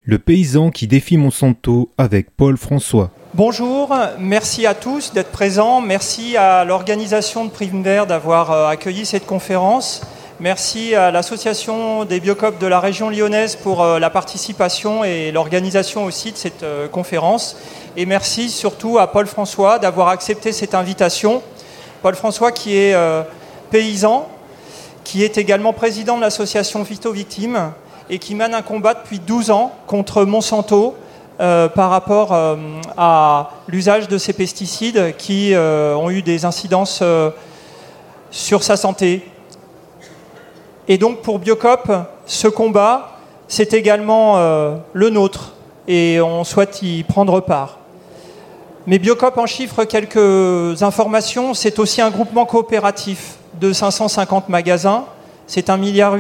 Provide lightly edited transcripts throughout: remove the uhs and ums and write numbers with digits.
Le paysan qui défie Monsanto avec Paul François. Bonjour, merci à tous d'être présents. Merci à l'organisation de Prime Vert d'avoir accueilli cette conférence. Merci à l'association des Biocoop de la région lyonnaise pour la participation et l'organisation aussi de cette conférence. Et merci surtout à Paul François d'avoir accepté cette invitation. Paul François qui est paysan, qui est également président de l'association Phyto-Victimes et qui mène un combat depuis 12 ans contre Monsanto par rapport à l'usage de ces pesticides qui ont eu des incidences sur sa santé. Et donc pour Biocoop, ce combat, c'est également le nôtre et on souhaite y prendre part. Mais Biocoop en chiffre quelques informations, c'est aussi un groupement coopératif de 550 magasins. C'est 1,3 milliard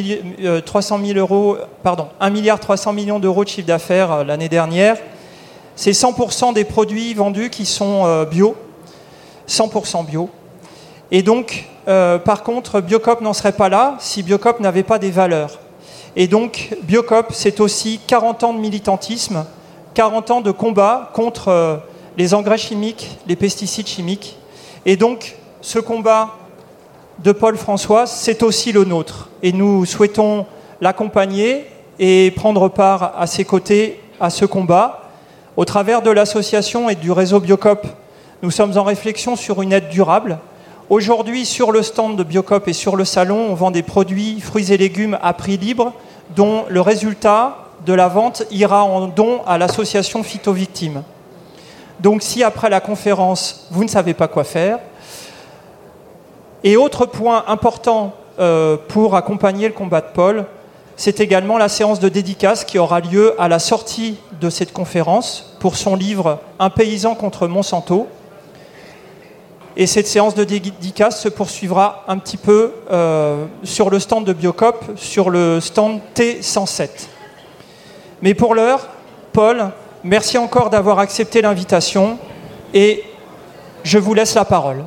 d'euros de chiffre d'affaires l'année dernière. C'est 100% des produits vendus qui sont bio, 100% bio. Et donc, par contre, Biocoop n'en serait pas là si Biocoop n'avait pas des valeurs. Et donc, Biocoop, c'est aussi 40 ans de militantisme, 40 ans de combat contre les engrais chimiques, les pesticides chimiques. Et donc, ce combat de Paul François, c'est aussi le nôtre. Et nous souhaitons l'accompagner et prendre part à ses côtés à ce combat. Au travers de l'association et du réseau Biocoop, nous sommes en réflexion sur une aide durable. Aujourd'hui, sur le stand de Biocoop et sur le salon, on vend des produits, fruits et légumes à prix libre, dont le résultat de la vente ira en don à l'association Phyto-Victimes. Donc si après la conférence, vous ne savez pas quoi faire. Et autre point important pour accompagner le combat de Paul, c'est également la séance de dédicace qui aura lieu à la sortie de cette conférence pour son livre « Un paysan contre Monsanto ». Et cette séance de dédicace se poursuivra un petit peu sur le stand de Biocoop, sur le stand T107. Mais pour l'heure, Paul, merci encore d'avoir accepté l'invitation et je vous laisse la parole.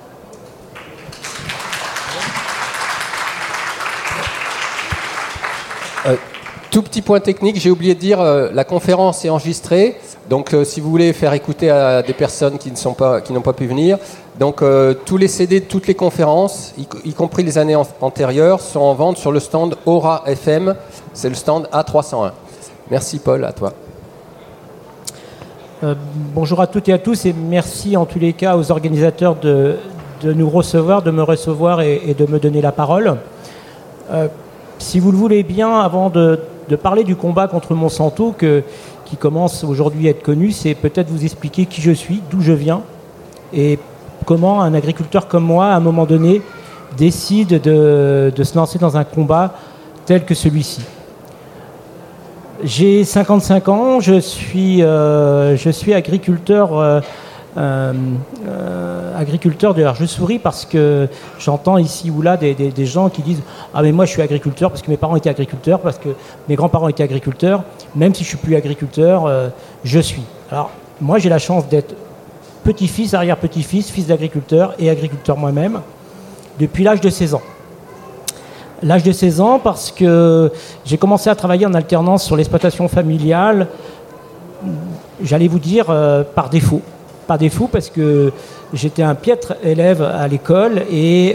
Tout petit point technique, j'ai oublié de dire, la conférence est enregistrée. Donc, si vous voulez faire écouter à des personnes qui n'ont pas pu venir, donc tous les CD de toutes les conférences, y compris les années antérieures, sont en vente sur le stand Aura FM. C'est le stand A301. Merci Paul, à toi. Bonjour à toutes et à tous et merci en tous les cas aux organisateurs de nous recevoir, de me recevoir et de me donner la parole. Si vous le voulez bien, avant de parler du combat contre Monsanto qui commence aujourd'hui à être connu, c'est peut-être vous expliquer qui je suis, d'où je viens et comment un agriculteur comme moi, à un moment donné, décide de se lancer dans un combat tel que celui-ci. J'ai 55 ans, je suis agriculteur. Alors je souris parce que j'entends ici ou là des gens qui disent « Ah mais moi je suis agriculteur parce que mes parents étaient agriculteurs, parce que mes grands-parents étaient agriculteurs, même si je suis plus agriculteur, je suis. » Alors moi j'ai la chance d'être petit-fils, arrière-petit-fils, fils d'agriculteur et agriculteur moi-même depuis l'âge de 16 ans. L'âge de 16 ans parce que j'ai commencé à travailler en alternance sur l'exploitation familiale, j'allais vous dire par défaut. Par défaut parce que j'étais un piètre élève à l'école et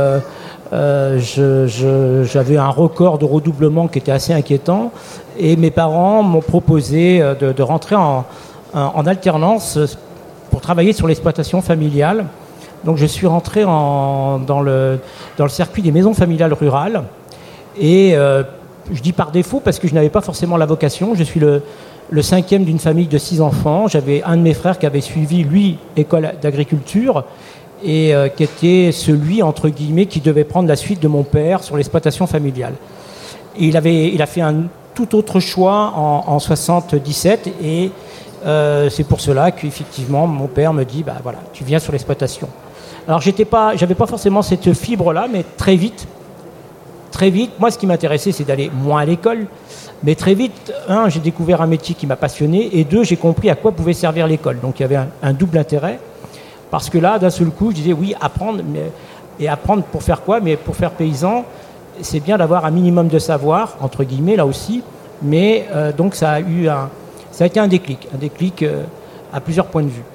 j'avais un record de redoublement qui était assez inquiétant et mes parents m'ont proposé de rentrer en alternance pour travailler sur l'exploitation familiale. Donc je suis rentré dans le circuit des maisons familiales rurales et je dis par défaut parce que je n'avais pas forcément la vocation. Je suis le cinquième d'une famille de 6 enfants. J'avais un de mes frères qui avait suivi, lui, école d'agriculture et qui était celui, entre guillemets, qui devait prendre la suite de mon père sur l'exploitation familiale. Et il a fait un tout autre choix en 77 et c'est pour cela qu'effectivement, mon père me dit, bah voilà, tu viens sur l'exploitation. Alors, j'avais pas forcément cette fibre-là, mais très vite, moi, ce qui m'intéressait, c'est d'aller moins à l'école. Mais très vite, j'ai découvert un métier qui m'a passionné, et 2, j'ai compris à quoi pouvait servir l'école. Donc il y avait un double intérêt, parce que là, d'un seul coup, je disais, oui, apprendre, et apprendre pour faire quoi? Mais pour faire paysan, c'est bien d'avoir un minimum de savoir, entre guillemets, là aussi, Mais donc ça a été un déclic à plusieurs points de vue.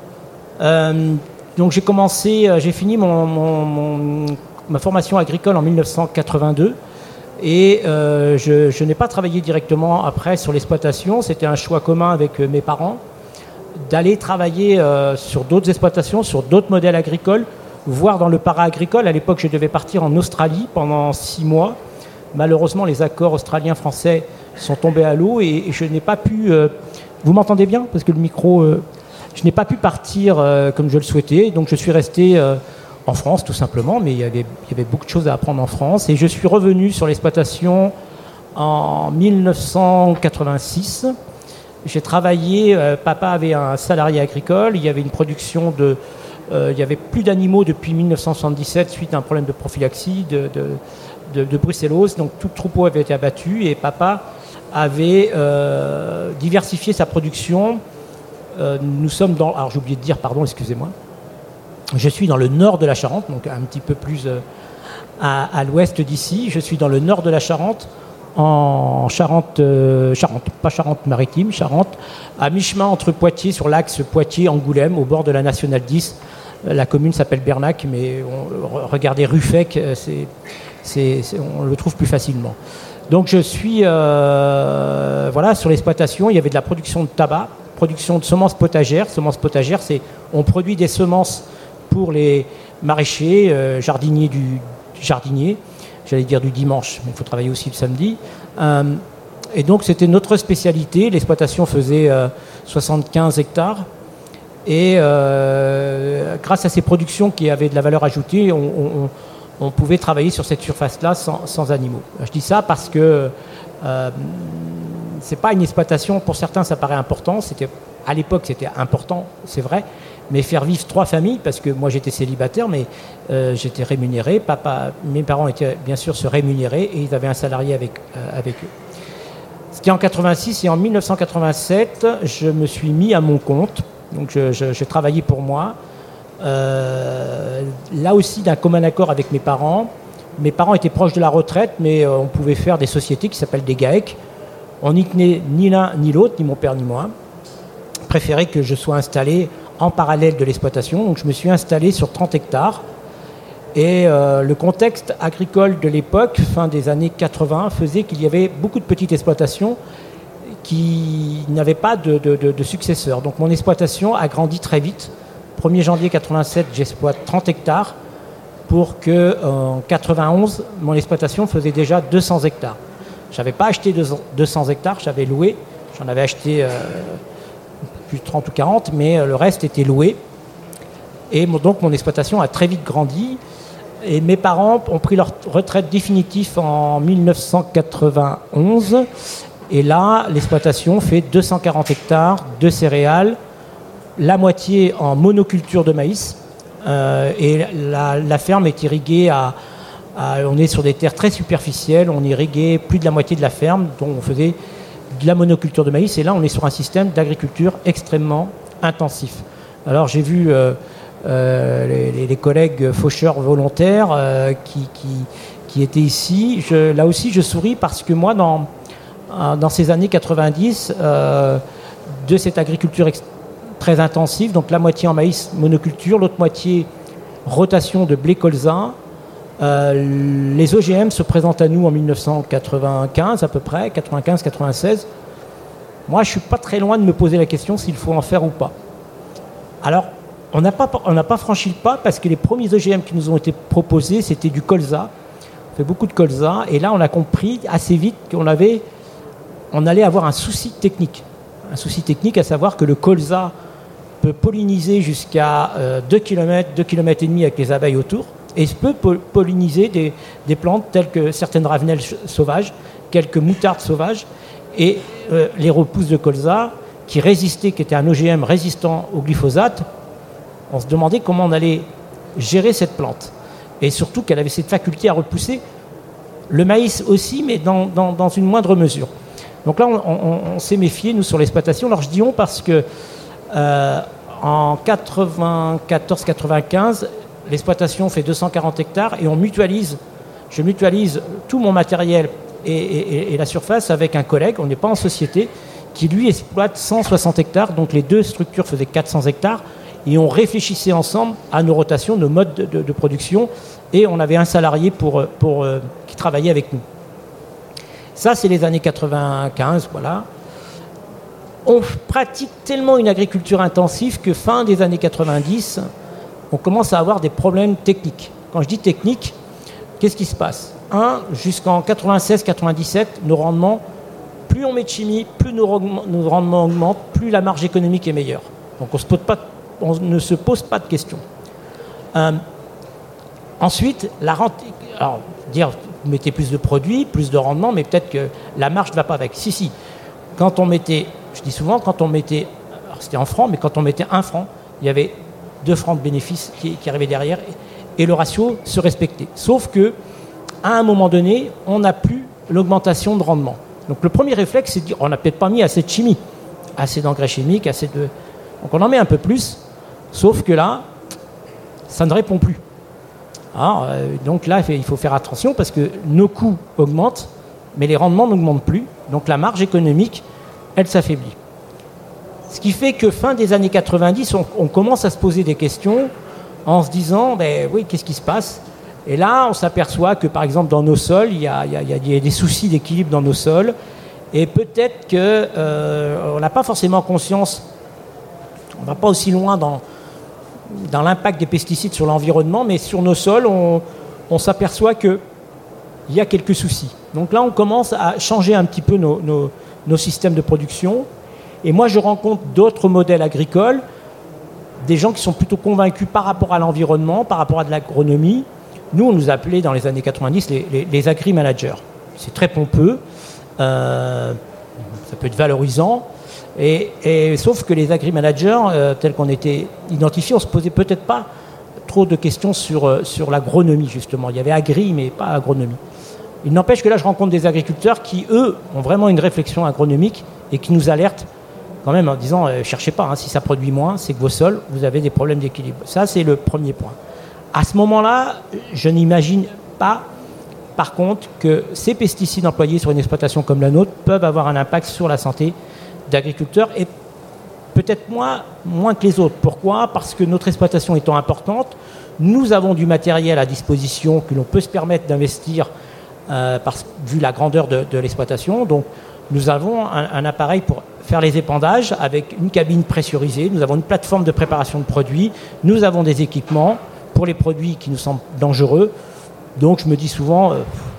Donc j'ai fini ma formation agricole en 1982 et je n'ai pas travaillé directement après sur l'exploitation. C'était un choix commun avec mes parents d'aller travailler sur d'autres exploitations, sur d'autres modèles agricoles, voire dans le para-agricole. À l'époque, je devais partir en Australie pendant 6 mois. Malheureusement, les accords australiens-français sont tombés à l'eau et je n'ai pas pu... vous m'entendez bien? Parce que le micro... je n'ai pas pu partir comme je le souhaitais. Donc je suis resté en France, tout simplement. Mais il y avait beaucoup de choses à apprendre en France. Et je suis revenu sur l'exploitation en 1986. J'ai travaillé... papa avait un salarié agricole. Il y avait une production de... il n'y avait plus d'animaux depuis 1977 suite à un problème de prophylaxie, de brucellose. Donc tout le troupeau avait été abattu et papa avait diversifié sa production. Nous sommes dans... Alors j'ai oublié de dire, pardon, excusez-moi. Je suis dans le nord de la Charente, donc un petit peu plus à l'ouest d'ici. Je suis dans le nord de la Charente, en Charente, pas Charente-Maritime, Charente, à mi-chemin entre Poitiers, sur l'axe Poitiers-Angoulême, au bord de la Nationale 10. La commune s'appelle Bernac, mais regardez Ruffec, on le trouve plus facilement. Donc je suis sur l'exploitation. Il y avait de la production de tabac, production de semences potagères. Semences potagères, on produit des semences pour les maraîchers, jardiniers du jardinier, j'allais dire du dimanche, mais il faut travailler aussi le samedi. Et donc c'était notre spécialité. L'exploitation faisait 75 hectares. Et grâce à ces productions qui avaient de la valeur ajoutée, on pouvait travailler sur cette surface-là sans animaux. Je dis ça parce que c'est pas une exploitation, pour certains ça paraît important, à l'époque c'était important, c'est vrai, mais faire vivre 3 familles, parce que moi j'étais célibataire, mais j'étais rémunéré, mes parents étaient bien sûr se rémunérer et ils avaient un salarié avec eux. C'était en 86 et en 1987, je me suis mis à mon compte. Donc je travaillais pour moi, là aussi d'un commun accord avec mes parents. Mes parents étaient proches de la retraite, mais on pouvait faire des sociétés qui s'appellent des GAEC. On n'y tenait ni l'un ni l'autre, ni mon père ni moi. Préférait que je sois installé en parallèle de l'exploitation. Donc je me suis installé sur 30 hectares. Et le contexte agricole de l'époque, fin des années 80, faisait qu'il y avait beaucoup de petites exploitations qui n'avait pas de successeur. Donc mon exploitation a grandi très vite. 1er janvier 87, j'exploite 30 hectares pour qu'en 91, mon exploitation faisait déjà 200 hectares. Je n'avais pas acheté 200 hectares, j'avais loué. J'en avais acheté plus de 30 ou 40, mais le reste était loué. Et donc mon exploitation a très vite grandi. Et mes parents ont pris leur retraite définitive en 1991. Et là, l'exploitation fait 240 hectares de céréales, la moitié en monoculture de maïs. Et la ferme est irriguée on est sur des terres très superficielles, on irriguait plus de la moitié de la ferme, dont on faisait de la monoculture de maïs. Et là, on est sur un système d'agriculture extrêmement intensif. Alors, j'ai vu les collègues faucheurs volontaires qui étaient ici. Là aussi, je souris parce que moi, dans ces années 90, de cette agriculture très intensive, donc la moitié en maïs monoculture, l'autre moitié rotation de blé colza. Les OGM se présentent à nous en 1995 à peu près, 95-96. Moi, je ne suis pas très loin de me poser la question s'il faut en faire ou pas. Alors, on n'a pas franchi le pas parce que les premiers OGM qui nous ont été proposés, c'était du colza. On fait beaucoup de colza. Et là, on a compris assez vite qu'on allait avoir un souci technique. Un souci technique, à savoir que le colza peut polliniser jusqu'à 2 km, 2 km et demi avec les abeilles autour. Et il peut polliniser des plantes telles que certaines ravenelles sauvages, quelques moutardes sauvages. Et les repousses de colza qui étaient un OGM résistant au glyphosate, on se demandait comment on allait gérer cette plante. Et surtout qu'elle avait cette faculté à repousser le maïs aussi, mais dans une moindre mesure. Donc là, on s'est méfié, nous, sur l'exploitation. Alors je dis on parce que en 94-95, l'exploitation fait 240 hectares et je mutualise tout mon matériel et la surface avec un collègue, on n'est pas en société, qui lui exploite 160 hectares, donc les deux structures faisaient 400 hectares, et on réfléchissait ensemble à nos rotations, nos modes de production, et on avait un salarié qui travaillait avec nous. Ça, c'est les années 95, voilà. On pratique tellement une agriculture intensive que fin des années 90, on commence à avoir des problèmes techniques. Quand je dis technique, qu'est-ce qui se passe ? Jusqu'en 96-97, nos rendements, plus on met de chimie, plus nos rendements augmentent, plus la marge économique est meilleure. Donc on ne se pose pas de questions. Ensuite, alors, dire vous mettez plus de produits, plus de rendement, mais peut-être que la marge ne va pas avec. Si. Quand on mettait, je dis souvent, alors c'était en francs, mais quand on mettait 1 franc, il y avait 2 francs de bénéfices qui arrivaient derrière, et le ratio se respectait. Sauf que, à un moment donné, on n'a plus l'augmentation de rendement. Donc le premier réflexe, c'est de dire, on n'a peut-être pas mis assez de chimie, assez d'engrais chimiques, donc on en met un peu plus, sauf que là, ça ne répond plus. Donc là, il faut faire attention parce que nos coûts augmentent, mais les rendements n'augmentent plus. Donc la marge économique, elle s'affaiblit. Ce qui fait que fin des années 90, on commence à se poser des questions en se disant, oui, qu'est-ce qui se passe ? Et là, on s'aperçoit que, par exemple, dans nos sols, il y a des soucis d'équilibre dans nos sols. Et peut-être qu'on n'a pas forcément conscience, on ne va pas aussi loin dans l'impact des pesticides sur l'environnement, mais sur nos sols, on s'aperçoit qu'il y a quelques soucis. Donc là, on commence à changer un petit peu nos systèmes de production. Et moi, je rencontre d'autres modèles agricoles, des gens qui sont plutôt convaincus par rapport à l'environnement, par rapport à de l'agronomie. Nous, on nous appelait dans les années 90 les agri-managers. C'est très pompeux, ça peut être valorisant. Sauf que les agri-managers, tels qu'on était identifiés, on ne se posait peut-être pas trop de questions sur l'agronomie, justement. Il y avait agri, mais pas agronomie. Il n'empêche que là, je rencontre des agriculteurs qui, eux, ont vraiment une réflexion agronomique et qui nous alertent quand même en disant cherchez pas, si ça produit moins, c'est que vos sols, vous avez des problèmes d'équilibre. Ça, c'est le premier point. À ce moment-là, je n'imagine pas, par contre, que ces pesticides employés sur une exploitation comme la nôtre peuvent avoir un impact sur la santé d'agriculteurs et peut-être moins que les autres. Pourquoi ? Parce que notre exploitation étant importante, nous avons du matériel à disposition que l'on peut se permettre d'investir vu la grandeur de l'exploitation. Donc, nous avons un appareil pour faire les épandages avec une cabine pressurisée. Nous avons une plateforme de préparation de produits. Nous avons des équipements pour les produits qui nous semblent dangereux. Donc, je me dis souvent,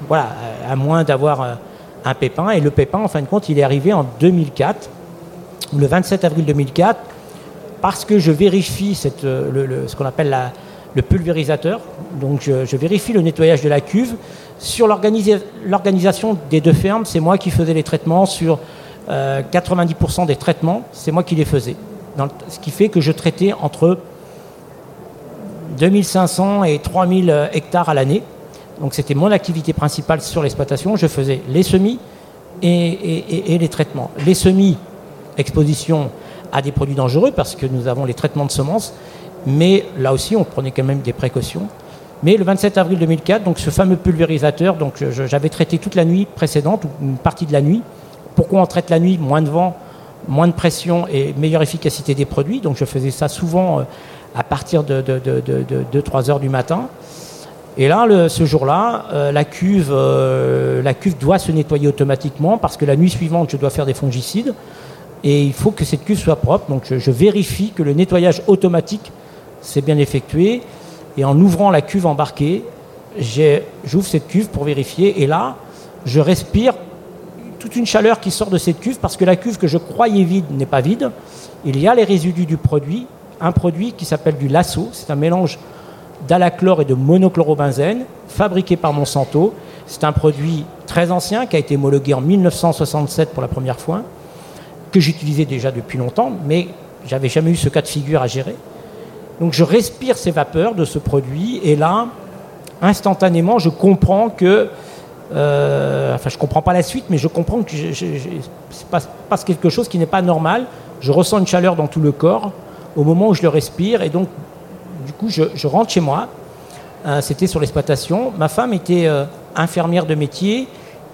à moins d'avoir un pépin. Et le pépin, en fin de compte, il est arrivé en 2004, le 27 avril 2004, parce que je vérifie ce qu'on appelle le pulvérisateur. Donc, je vérifie le nettoyage de la cuve. Sur l'organisation des 2 fermes, c'est moi qui faisais les traitements. Sur 90% des traitements, c'est moi qui les faisais. Ce qui fait que je traitais entre 2500 et 3000 hectares à l'année. Donc c'était mon activité principale sur l'exploitation. Je faisais les semis et les traitements. Les semis, exposition à des produits dangereux parce que nous avons les traitements de semences. Mais là aussi, on prenait quand même des précautions. Mais le 27 avril 2004, donc ce fameux pulvérisateur, donc j'avais traité toute la nuit précédente, ou une partie de la nuit. Pourquoi on traite la nuit ? Moins de vent, moins de pression et meilleure efficacité des produits. Donc je faisais ça souvent à partir de 2-3 heures du matin. Et là, ce jour-là, la cuve doit se nettoyer automatiquement parce que la nuit suivante, je dois faire des fongicides. Et il faut que cette cuve soit propre. Donc je vérifie que le nettoyage automatique s'est bien effectué. Et en ouvrant la cuve embarquée, j'ouvre cette cuve pour vérifier. Et là, je respire toute une chaleur qui sort de cette cuve parce que la cuve que je croyais vide n'est pas vide. Il y a les résidus du produit, un produit qui s'appelle du Lasso. C'est un mélange d'alachlore et de monochlorobenzène fabriqué par Monsanto. C'est un produit très ancien qui a été homologué en 1967 pour la première fois, que j'utilisais déjà depuis longtemps, mais je n'avais jamais eu ce cas de figure à gérer. Donc je respire ces vapeurs de ce produit et là, instantanément, je comprends que... je ne comprends pas la suite, mais je comprends que se passe quelque chose qui n'est pas normal. Je ressens une chaleur dans tout le corps au moment où je le respire. Et donc, du coup, je rentre chez moi. C'était sur l'exploitation. Ma femme était infirmière de métier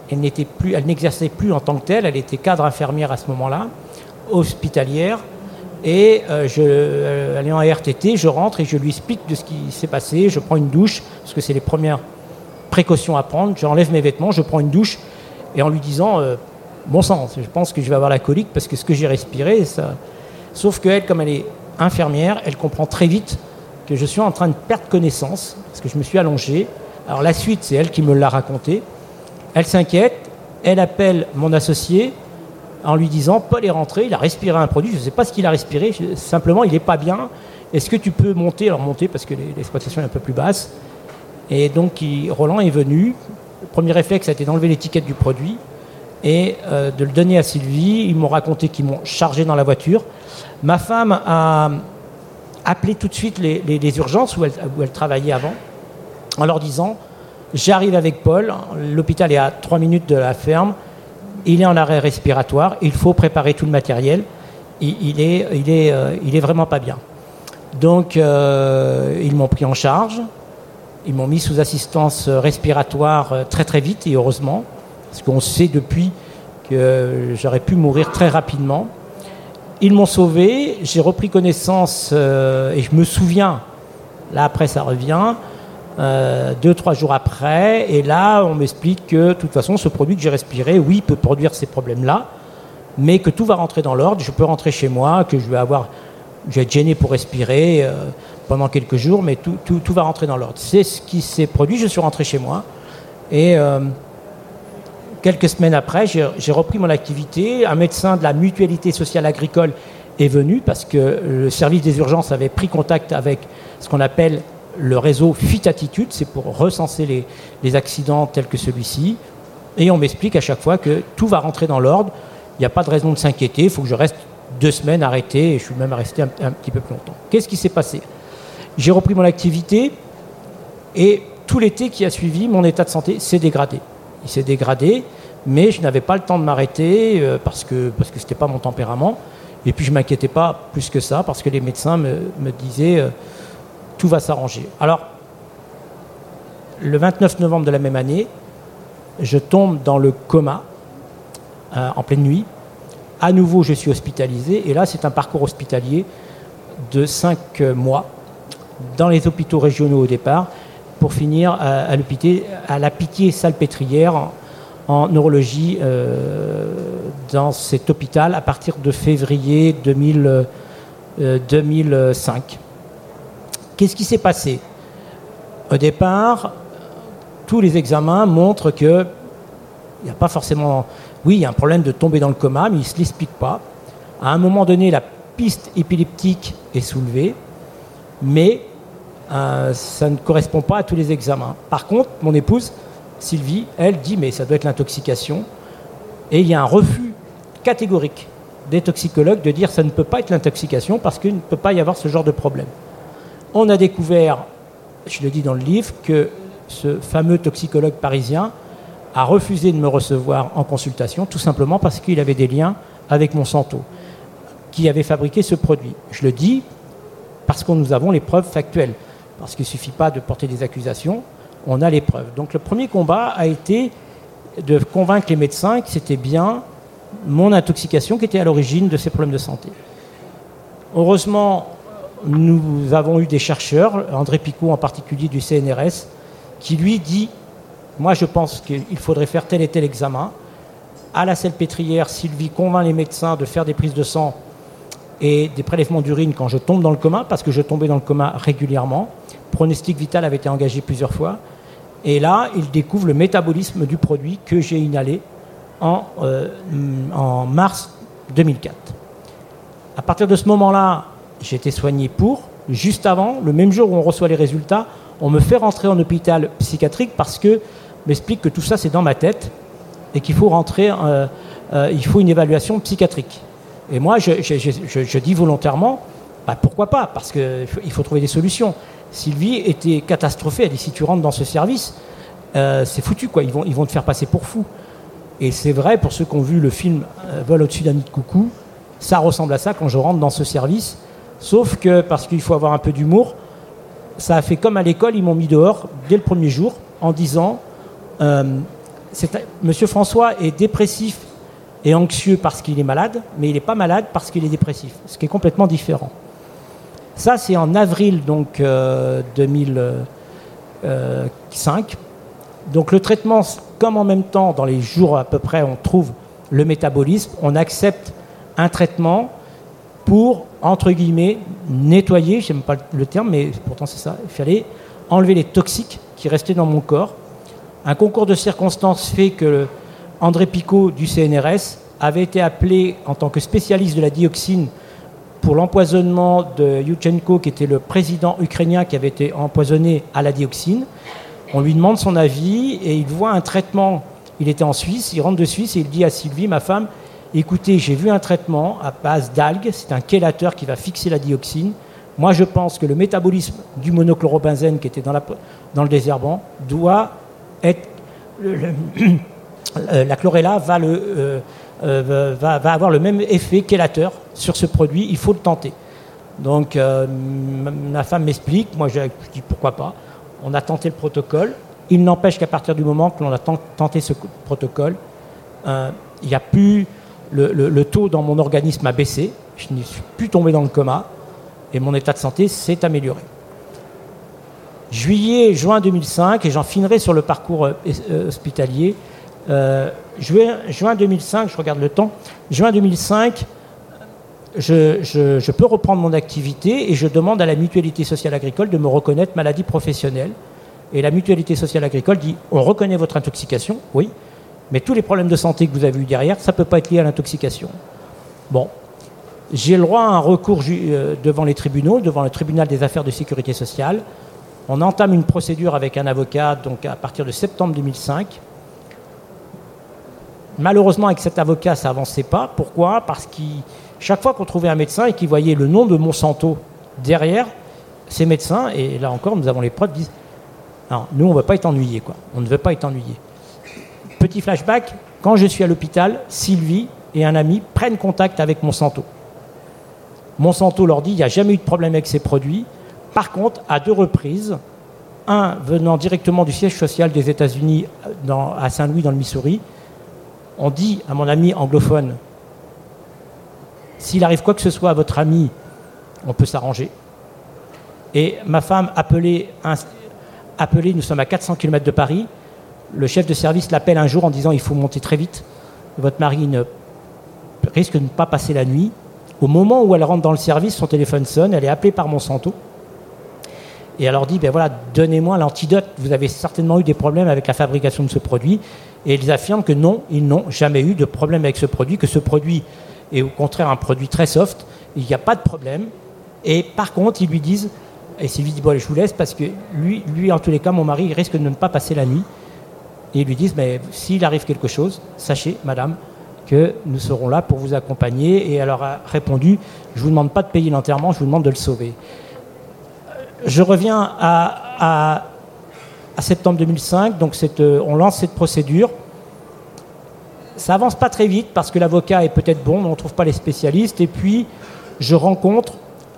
elle n'exerçait plus en tant que telle, elle était cadre infirmière à ce moment-là, hospitalière, et allant à RTT, je rentre et je lui explique de ce qui s'est passé, je prends une douche, parce que c'est les premières précautions à prendre, j'enlève mes vêtements, je prends une douche, et en lui disant, bon sang, je pense que je vais avoir la colique, parce que ce que j'ai respiré, ça... Sauf qu'elle, comme elle est infirmière, elle comprend très vite que je suis en train de perdre connaissance, parce que je me suis allongé. Alors la suite, c'est elle qui me l'a raconté. Elle s'inquiète, elle appelle mon associé en lui disant « Paul est rentré, il a respiré un produit, je ne sais pas ce qu'il a respiré, simplement il n'est pas bien. Est-ce que tu peux monter ?» Alors monter parce que l'exploitation est un peu plus basse. Et donc Roland est venu. Le premier réflexe a été d'enlever l'étiquette du produit et de le donner à Sylvie. Ils m'ont raconté qu'ils m'ont chargé dans la voiture. Ma femme a appelé tout de suite les urgences où elle travaillait avant en leur disant « J'arrive avec Paul, l'hôpital est à 3 minutes de la ferme, il est en arrêt respiratoire, il faut préparer tout le matériel, il est vraiment pas bien. » Donc ils m'ont pris en charge, ils m'ont mis sous assistance respiratoire très très vite et heureusement, parce qu'on sait depuis que j'aurais pu mourir très rapidement. Ils m'ont sauvé, j'ai repris connaissance et je me souviens, là après ça revient, 2-3 jours après, et là on m'explique que de toute façon ce produit que j'ai respiré, oui, peut produire ces problèmes-là, mais que tout va rentrer dans l'ordre, je peux rentrer chez moi, que je vais être gêné pour respirer pendant quelques jours, mais tout va rentrer dans l'ordre. C'est ce qui s'est produit, je suis rentré chez moi, et quelques semaines après, j'ai repris mon activité, un médecin de la mutualité sociale agricole est venu, parce que le service des urgences avait pris contact avec ce qu'on appelle le réseau Fit Attitude, c'est pour recenser les accidents tels que celui-ci. Et on m'explique à chaque fois que tout va rentrer dans l'ordre. Il n'y a pas de raison de s'inquiéter. Il faut que je reste 2 semaines arrêté. Et je suis même resté un petit peu plus longtemps. Qu'est-ce qui s'est passé ? J'ai repris mon activité. Et tout l'été qui a suivi, mon état de santé s'est dégradé. Il s'est dégradé, mais je n'avais pas le temps de m'arrêter parce que ce n'était pas mon tempérament. Et puis je ne m'inquiétais pas plus que ça parce que les médecins me disaient... tout va s'arranger. Alors, le 29 novembre de la même année, je tombe dans le coma en pleine nuit. À nouveau, je suis hospitalisé. Et là, c'est un parcours hospitalier de 5 mois dans les hôpitaux régionaux au départ pour finir à la Pitié-Salpêtrière en neurologie dans cet hôpital à partir de février 2005. Qu'est-ce qui s'est passé ? Au départ, tous les examens montrent qu'il n'y a pas forcément... Oui, il y a un problème de tomber dans le coma, mais il ne se l'explique pas. À un moment donné, la piste épileptique est soulevée, mais ça ne correspond pas à tous les examens. Par contre, mon épouse, Sylvie, elle dit, mais ça doit être l'intoxication. Et il y a un refus catégorique des toxicologues de dire que ça ne peut pas être l'intoxication parce qu'il ne peut pas y avoir ce genre de problème. On a découvert, je le dis dans le livre, que ce fameux toxicologue parisien a refusé de me recevoir en consultation, tout simplement parce qu'il avait des liens avec Monsanto, qui avait fabriqué ce produit. Je le dis parce que nous avons les preuves factuelles, parce qu'il ne suffit pas de porter des accusations, on a les preuves. Donc le premier combat a été de convaincre les médecins que c'était bien mon intoxication qui était à l'origine de ces problèmes de santé. Heureusement, nous avons eu des chercheurs, André Picot en particulier du CNRS, qui lui dit « Moi, je pense qu'il faudrait faire tel et tel examen. » À la Salpêtrière, Sylvie convainc les médecins de faire des prises de sang et des prélèvements d'urine quand je tombe dans le coma, parce que je tombais dans le coma régulièrement. Pronostic vital avait été engagé plusieurs fois. Et là, il découvre le métabolisme du produit que j'ai inhalé en mars 2004. À partir de ce moment-là, j'ai été soigné juste avant, le même jour où on reçoit les résultats, on me fait rentrer en hôpital psychiatrique parce que m'explique que tout ça c'est dans ma tête et qu'il faut rentrer, il faut une évaluation psychiatrique. Et moi, je dis volontairement, pourquoi pas, parce qu'il faut trouver des solutions. Sylvie était catastrophée, elle dit si tu rentres dans ce service, c'est foutu quoi, ils vont te faire passer pour fou. Et c'est vrai, pour ceux qui ont vu le film Vol au-dessus d'un nid de coucou, ça ressemble à ça quand je rentre dans ce service. Sauf que, parce qu'il faut avoir un peu d'humour, ça a fait comme à l'école, ils m'ont mis dehors dès le premier jour en disant Monsieur François est dépressif et anxieux parce qu'il est malade, mais il n'est pas malade parce qu'il est dépressif, ce qui est complètement différent. Ça, c'est en avril 2005. Donc le traitement, comme en même temps, dans les jours à peu près, on trouve le métabolisme, on accepte un traitement pour, entre guillemets, nettoyer, je n'aime pas le terme, mais pourtant c'est ça, il fallait enlever les toxiques qui restaient dans mon corps. Un concours de circonstances fait que André Picot du CNRS avait été appelé en tant que spécialiste de la dioxine pour l'empoisonnement de Yushchenko, qui était le président ukrainien qui avait été empoisonné à la dioxine. On lui demande son avis et il voit un traitement. Il était en Suisse, il rentre de Suisse et il dit à Sylvie, ma femme, écoutez, j'ai vu un traitement à base d'algues, c'est un chélateur qui va fixer la dioxine. Moi, je pense que le métabolisme du monochlorobenzène qui était dans le désherbant doit être... la chlorella va avoir le même effet chélateur sur ce produit, il faut le tenter. Donc, ma femme m'explique, moi je dis pourquoi pas. On a tenté le protocole. Il n'empêche qu'à partir du moment que l'on a tenté ce protocole, il n'y a plus... Le taux dans mon organisme a baissé, je ne suis plus tombé dans le coma, et mon état de santé s'est amélioré. Juin 2005, et j'en finirai sur le parcours hospitalier. Juin 2005, je regarde le temps, juin 2005, je peux reprendre mon activité et je demande à la Mutualité sociale agricole de me reconnaître maladie professionnelle. Et la Mutualité sociale agricole dit, on reconnaît votre intoxication, oui, mais tous les problèmes de santé que vous avez eu derrière, ça ne peut pas être lié à l'intoxication. Bon, j'ai le droit à un recours devant les tribunaux, devant le tribunal des affaires de sécurité sociale. On entame une procédure avec un avocat donc à partir de septembre 2005. Malheureusement, avec cet avocat, ça n'avançait pas. Pourquoi ? Parce que chaque fois qu'on trouvait un médecin et qu'il voyait le nom de Monsanto derrière, ces médecins, et là encore, nous avons les preuves, disent non, nous, on ne veut pas être ennuyés, quoi. On ne veut pas être ennuyés. Petit flashback, quand je suis à l'hôpital, Sylvie et un ami prennent contact avec Monsanto. Monsanto leur dit il n'y a jamais eu de problème avec ces produits. Par contre, à 2 reprises, un venant directement du siège social des États-Unis à Saint-Louis, dans le Missouri, on dit à mon ami anglophone, s'il arrive quoi que ce soit à votre ami, on peut s'arranger. Et ma femme appelée, nous sommes à 400 km de Paris, le chef de service l'appelle un jour en disant il faut monter très vite, votre mari risque de ne pas passer la nuit. Au moment où elle rentre dans le service, son téléphone sonne, elle est appelée par Monsanto. Et elle leur dit, ben voilà, donnez-moi l'antidote, vous avez certainement eu des problèmes avec la fabrication de ce produit. Et ils affirment que non, ils n'ont jamais eu de problème avec ce produit, que ce produit est au contraire un produit très soft, il n'y a pas de problème. Et par contre, ils lui disent, et Sylvie dit, bon, allez, je vous laisse, parce que lui, en tous les cas, mon mari, il risque de ne pas passer la nuit. Et ils lui disent, mais s'il arrive quelque chose, sachez, madame, que nous serons là pour vous accompagner. Et elle leur a répondu, je ne vous demande pas de payer l'enterrement, je vous demande de le sauver. Je reviens à septembre 2005, donc on lance cette procédure. Ça avance pas très vite parce que l'avocat est peut-être bon, mais on ne trouve pas les spécialistes. Et puis, je rencontre,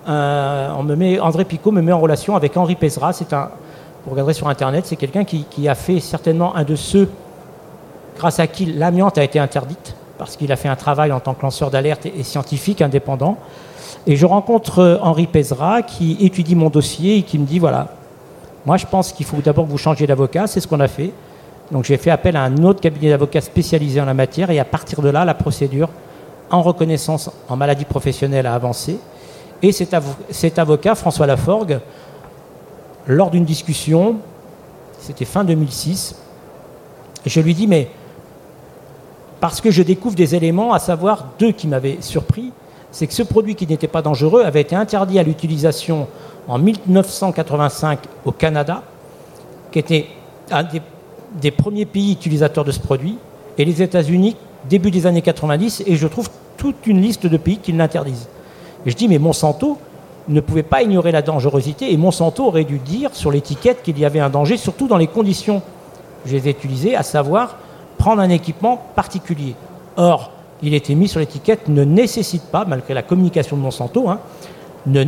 André Picot me met en relation avec Henri Pézra. Vous regarderez sur Internet, c'est quelqu'un qui a fait certainement un de ceux grâce à qui l'amiante a été interdite, parce qu'il a fait un travail en tant que lanceur d'alerte et scientifique indépendant. Et je rencontre Henri Pézra qui étudie mon dossier et qui me dit, voilà, moi je pense qu'il faut d'abord que vous changiez d'avocat, c'est ce qu'on a fait. Donc j'ai fait appel à un autre cabinet d'avocats spécialisé en la matière et à partir de là, la procédure en reconnaissance en maladie professionnelle a avancé. Et cet avocat, François Laforgue, lors d'une discussion, c'était fin 2006, je lui dis, mais parce que je découvre des éléments, à savoir 2 qui m'avaient surpris, c'est que ce produit qui n'était pas dangereux avait été interdit à l'utilisation en 1985 au Canada, qui était un des premiers pays utilisateurs de ce produit, et les États-Unis, début des années 90, et je trouve toute une liste de pays qui l'interdisent. Et je dis, mais Monsanto ne pouvait pas ignorer la dangerosité, et Monsanto aurait dû dire sur l'étiquette qu'il y avait un danger, surtout dans les conditions que je les ai utilisées, à savoir prendre un équipement particulier. Or, il était mis sur l'étiquette, ne nécessite pas, malgré la communication de Monsanto, ne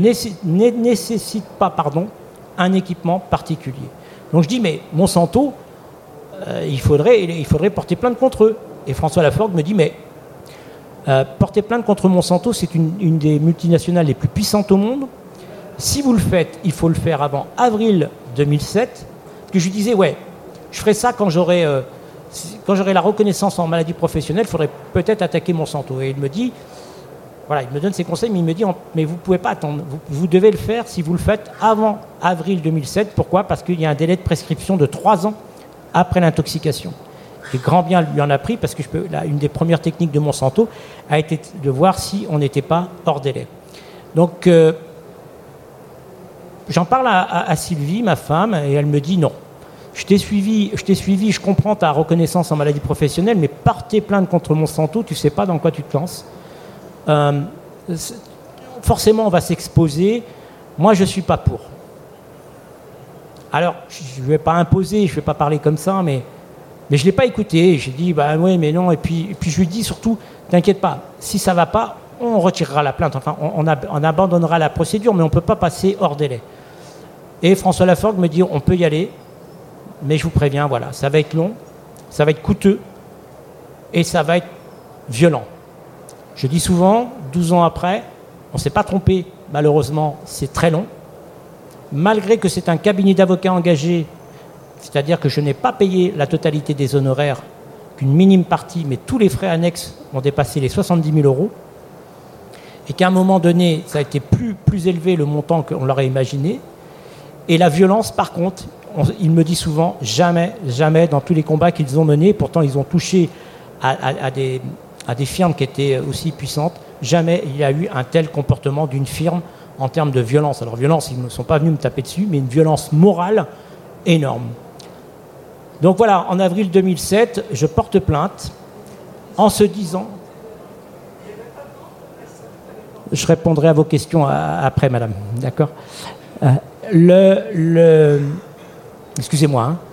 nécessite pas un équipement particulier. Donc je dis, mais Monsanto, il faudrait porter plainte contre eux. Et François Laforgue me dit, mais porter plainte contre Monsanto, c'est une des multinationales les plus puissantes au monde. Si vous le faites, il faut le faire avant avril 2007. Que je lui disais, ouais, je ferai ça quand j'aurai la reconnaissance en maladie professionnelle, il faudrait peut-être attaquer Monsanto. Et il me dit, voilà, il me donne ses conseils, mais il me dit, mais vous ne pouvez pas attendre, vous devez le faire si vous le faites avant avril 2007. Pourquoi ? Parce qu'il y a un délai de prescription de 3 ans après l'intoxication. Et grand bien lui en a pris, parce que une des premières techniques de Monsanto a été de voir si on n'était pas hors délai. Donc, j'en parle à Sylvie, ma femme, et elle me dit non. Je t'ai suivi, je comprends ta reconnaissance en maladie professionnelle, mais porter plainte contre Monsanto, tu ne sais pas dans quoi tu te lances. Forcément, on va s'exposer. Moi, je ne suis pas pour. Alors, je ne vais pas imposer, je ne vais pas parler comme ça, mais je ne l'ai pas écouté. J'ai dit, bah oui, mais non. Et puis je lui dis surtout, t'inquiète pas, si ça ne va pas, on retirera la plainte. Enfin, on abandonnera la procédure, mais on ne peut pas passer hors délai. Et François Laforgue me dit, on peut y aller, mais je vous préviens, voilà, ça va être long, ça va être coûteux, et ça va être violent. Je dis souvent, 12 ans après, on ne s'est pas trompé, malheureusement, c'est très long. Malgré que c'est un cabinet d'avocats engagé, c'est-à-dire que je n'ai pas payé la totalité des honoraires, qu'une minime partie, mais tous les frais annexes ont dépassé les 70 000 euros, et qu'à un moment donné, ça a été plus élevé le montant qu'on l'aurait imaginé. Et la violence, par contre, il me dit souvent, jamais dans tous les combats qu'ils ont menés, pourtant ils ont touché à des firmes qui étaient aussi puissantes, jamais il y a eu un tel comportement d'une firme en termes de violence. Alors violence, ils ne sont pas venus me taper dessus, mais une violence morale énorme. Donc voilà, en avril 2007, je porte plainte en se disant... Je répondrai à vos questions après, madame. D'accord ? Excusez-moi.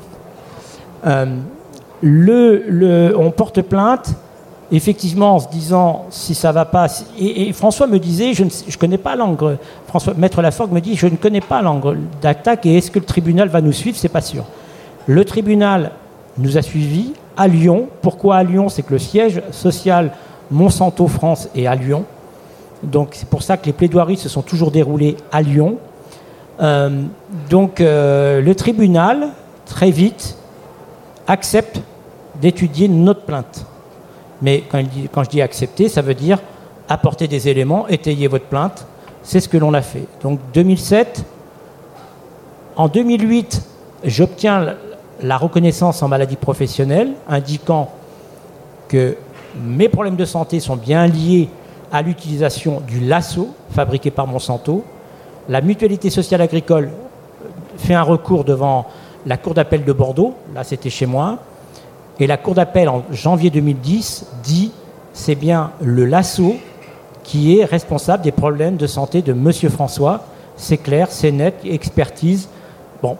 On porte plainte, effectivement, en se disant si ça ne va pas. Et François me disait, je ne connais pas l'angle. Maître Laforgue me dit, je ne connais pas l'angle d'attaque et est-ce que le tribunal va nous suivre ? C'est pas sûr. Le tribunal nous a suivis à Lyon. Pourquoi à Lyon ? C'est que le siège social Monsanto France est à Lyon. Donc c'est pour ça que les plaidoiries se sont toujours déroulées à Lyon. Le tribunal, très vite, accepte d'étudier notre plainte. Mais quand je dis accepter, ça veut dire apporter des éléments, étayer votre plainte. C'est ce que l'on a fait. Donc 2007. En 2008, j'obtiens la reconnaissance en maladie professionnelle, indiquant que mes problèmes de santé sont bien liés à l'utilisation du lasso fabriqué par Monsanto. La mutualité sociale agricole fait un recours devant la Cour d'appel de Bordeaux, là c'était chez moi, et la Cour d'appel en janvier 2010 dit c'est bien le lasso qui est responsable des problèmes de santé de Monsieur François. C'est clair, c'est net, expertise. Bon.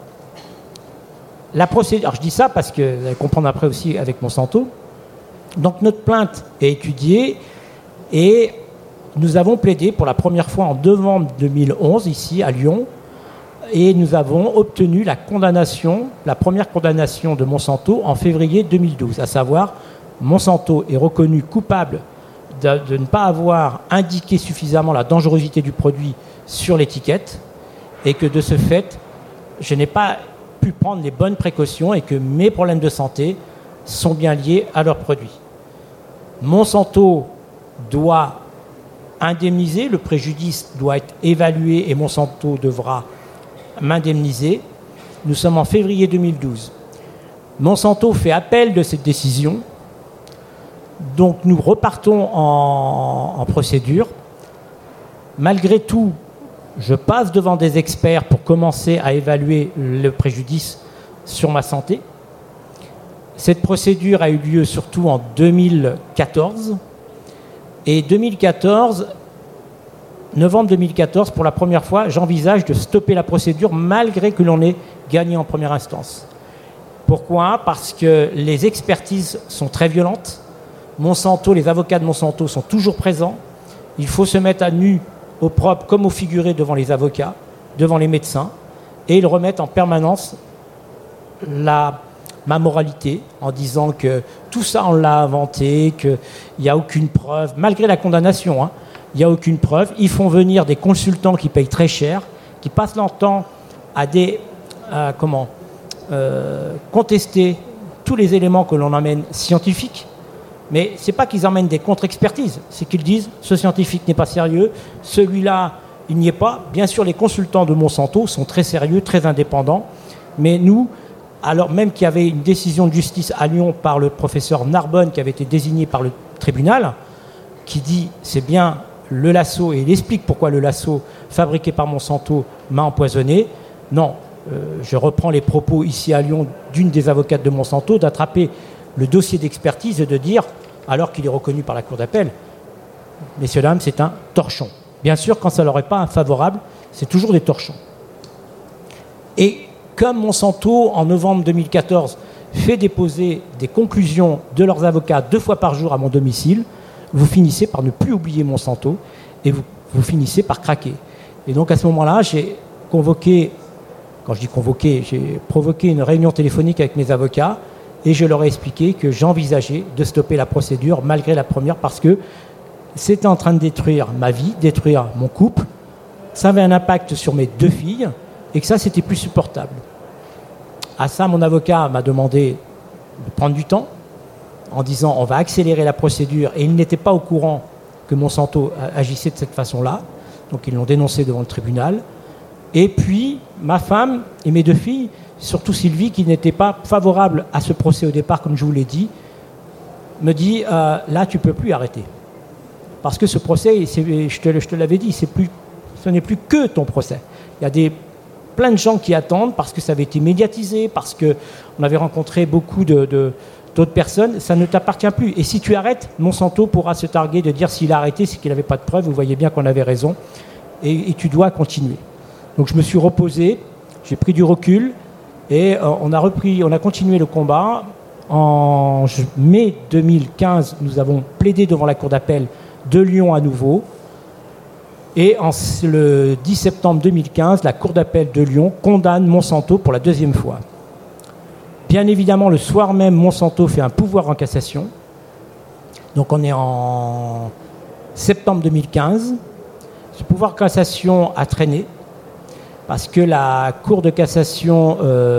La procédure, alors je dis ça parce que vous allez comprendre après aussi avec Monsanto. Donc notre plainte est étudiée et nous avons plaidé pour la première fois en novembre 2011 ici à Lyon et nous avons obtenu la première condamnation de Monsanto en février 2012, à savoir Monsanto est reconnu coupable de ne pas avoir indiqué suffisamment la dangerosité du produit sur l'étiquette et que de ce fait, je n'ai pas pu prendre les bonnes précautions et que mes problèmes de santé sont bien liés à leurs produits. Monsanto doit indemniser, le préjudice doit être évalué et Monsanto devra m'indemniser. Nous sommes en février 2012. Monsanto fait appel de cette décision. Donc nous repartons en procédure. Malgré tout, je passe devant des experts pour commencer à évaluer le préjudice sur ma santé. Cette procédure a eu lieu surtout en 2014. Et 2014, novembre 2014, pour la première fois, j'envisage de stopper la procédure malgré que l'on ait gagné en première instance. Pourquoi ? Parce que les expertises sont très violentes. Monsanto, les avocats de Monsanto sont toujours présents. Il faut se mettre à nu, au propre comme au figuré devant les avocats, devant les médecins, et ils remettent en permanence ma moralité en disant que tout ça on l'a inventé, qu'il n'y a aucune preuve, malgré la condamnation, hein, il n'y a aucune preuve. Ils font venir des consultants qui payent très cher, qui passent leur temps à contester tous les éléments que l'on emmène scientifiques. Mais ce n'est pas qu'ils emmènent des contre-expertises, c'est qu'ils disent ce scientifique n'est pas sérieux, celui-là, il n'y est pas. Bien sûr, les consultants de Monsanto sont très sérieux, très indépendants, mais nous, alors même qu'il y avait une décision de justice à Lyon par le professeur Narbonne, qui avait été désigné par le tribunal, qui dit c'est bien le lasso, et il explique pourquoi le lasso fabriqué par Monsanto m'a empoisonné. Non, je reprends les propos ici à Lyon d'une des avocates de Monsanto, d'attraper le dossier d'expertise et de dire, alors qu'il est reconnu par la Cour d'appel, messieurs, dames, c'est un torchon. Bien sûr, quand ça ne leur est pas favorable, c'est toujours des torchons. Et comme Monsanto, en novembre 2014, fait déposer des conclusions de leurs avocats 2 fois par jour à mon domicile, vous finissez par ne plus oublier Monsanto et vous finissez par craquer. Et donc à ce moment-là, j'ai convoqué, quand je dis convoqué, j'ai provoqué une réunion téléphonique avec mes avocats et je leur ai expliqué que j'envisageais de stopper la procédure malgré la première parce que c'était en train de détruire ma vie, détruire mon couple, ça avait un impact sur mes 2 filles et que ça, c'était plus supportable. À ça, mon avocat m'a demandé de prendre du temps en disant on va accélérer la procédure et il n'était pas au courant que Monsanto agissait de cette façon-là, donc ils l'ont dénoncé devant le tribunal. Et puis, ma femme et mes 2 filles, surtout Sylvie, qui n'était pas favorable à ce procès au départ, comme je vous l'ai dit, me dit là, tu ne peux plus arrêter. Parce que ce procès, je te l'avais dit, ce n'est plus que ton procès. Il y a plein de gens qui attendent parce que ça avait été médiatisé, parce qu'on avait rencontré beaucoup d'autres personnes. Ça ne t'appartient plus. Et si tu arrêtes, Monsanto pourra se targuer de dire s'il a arrêté, c'est qu'il n'avait pas de preuves. Vous voyez bien qu'on avait raison. Et tu dois continuer. Donc je me suis reposé, j'ai pris du recul et on a continué le combat. En mai 2015, nous avons plaidé devant la Cour d'appel de Lyon à nouveau. Et le 10 septembre 2015, la Cour d'appel de Lyon condamne Monsanto pour la 2e fois. Bien évidemment, le soir même, Monsanto fait un pourvoi en cassation. Donc on est en septembre 2015. Ce pourvoi en cassation a traîné parce que la Cour de cassation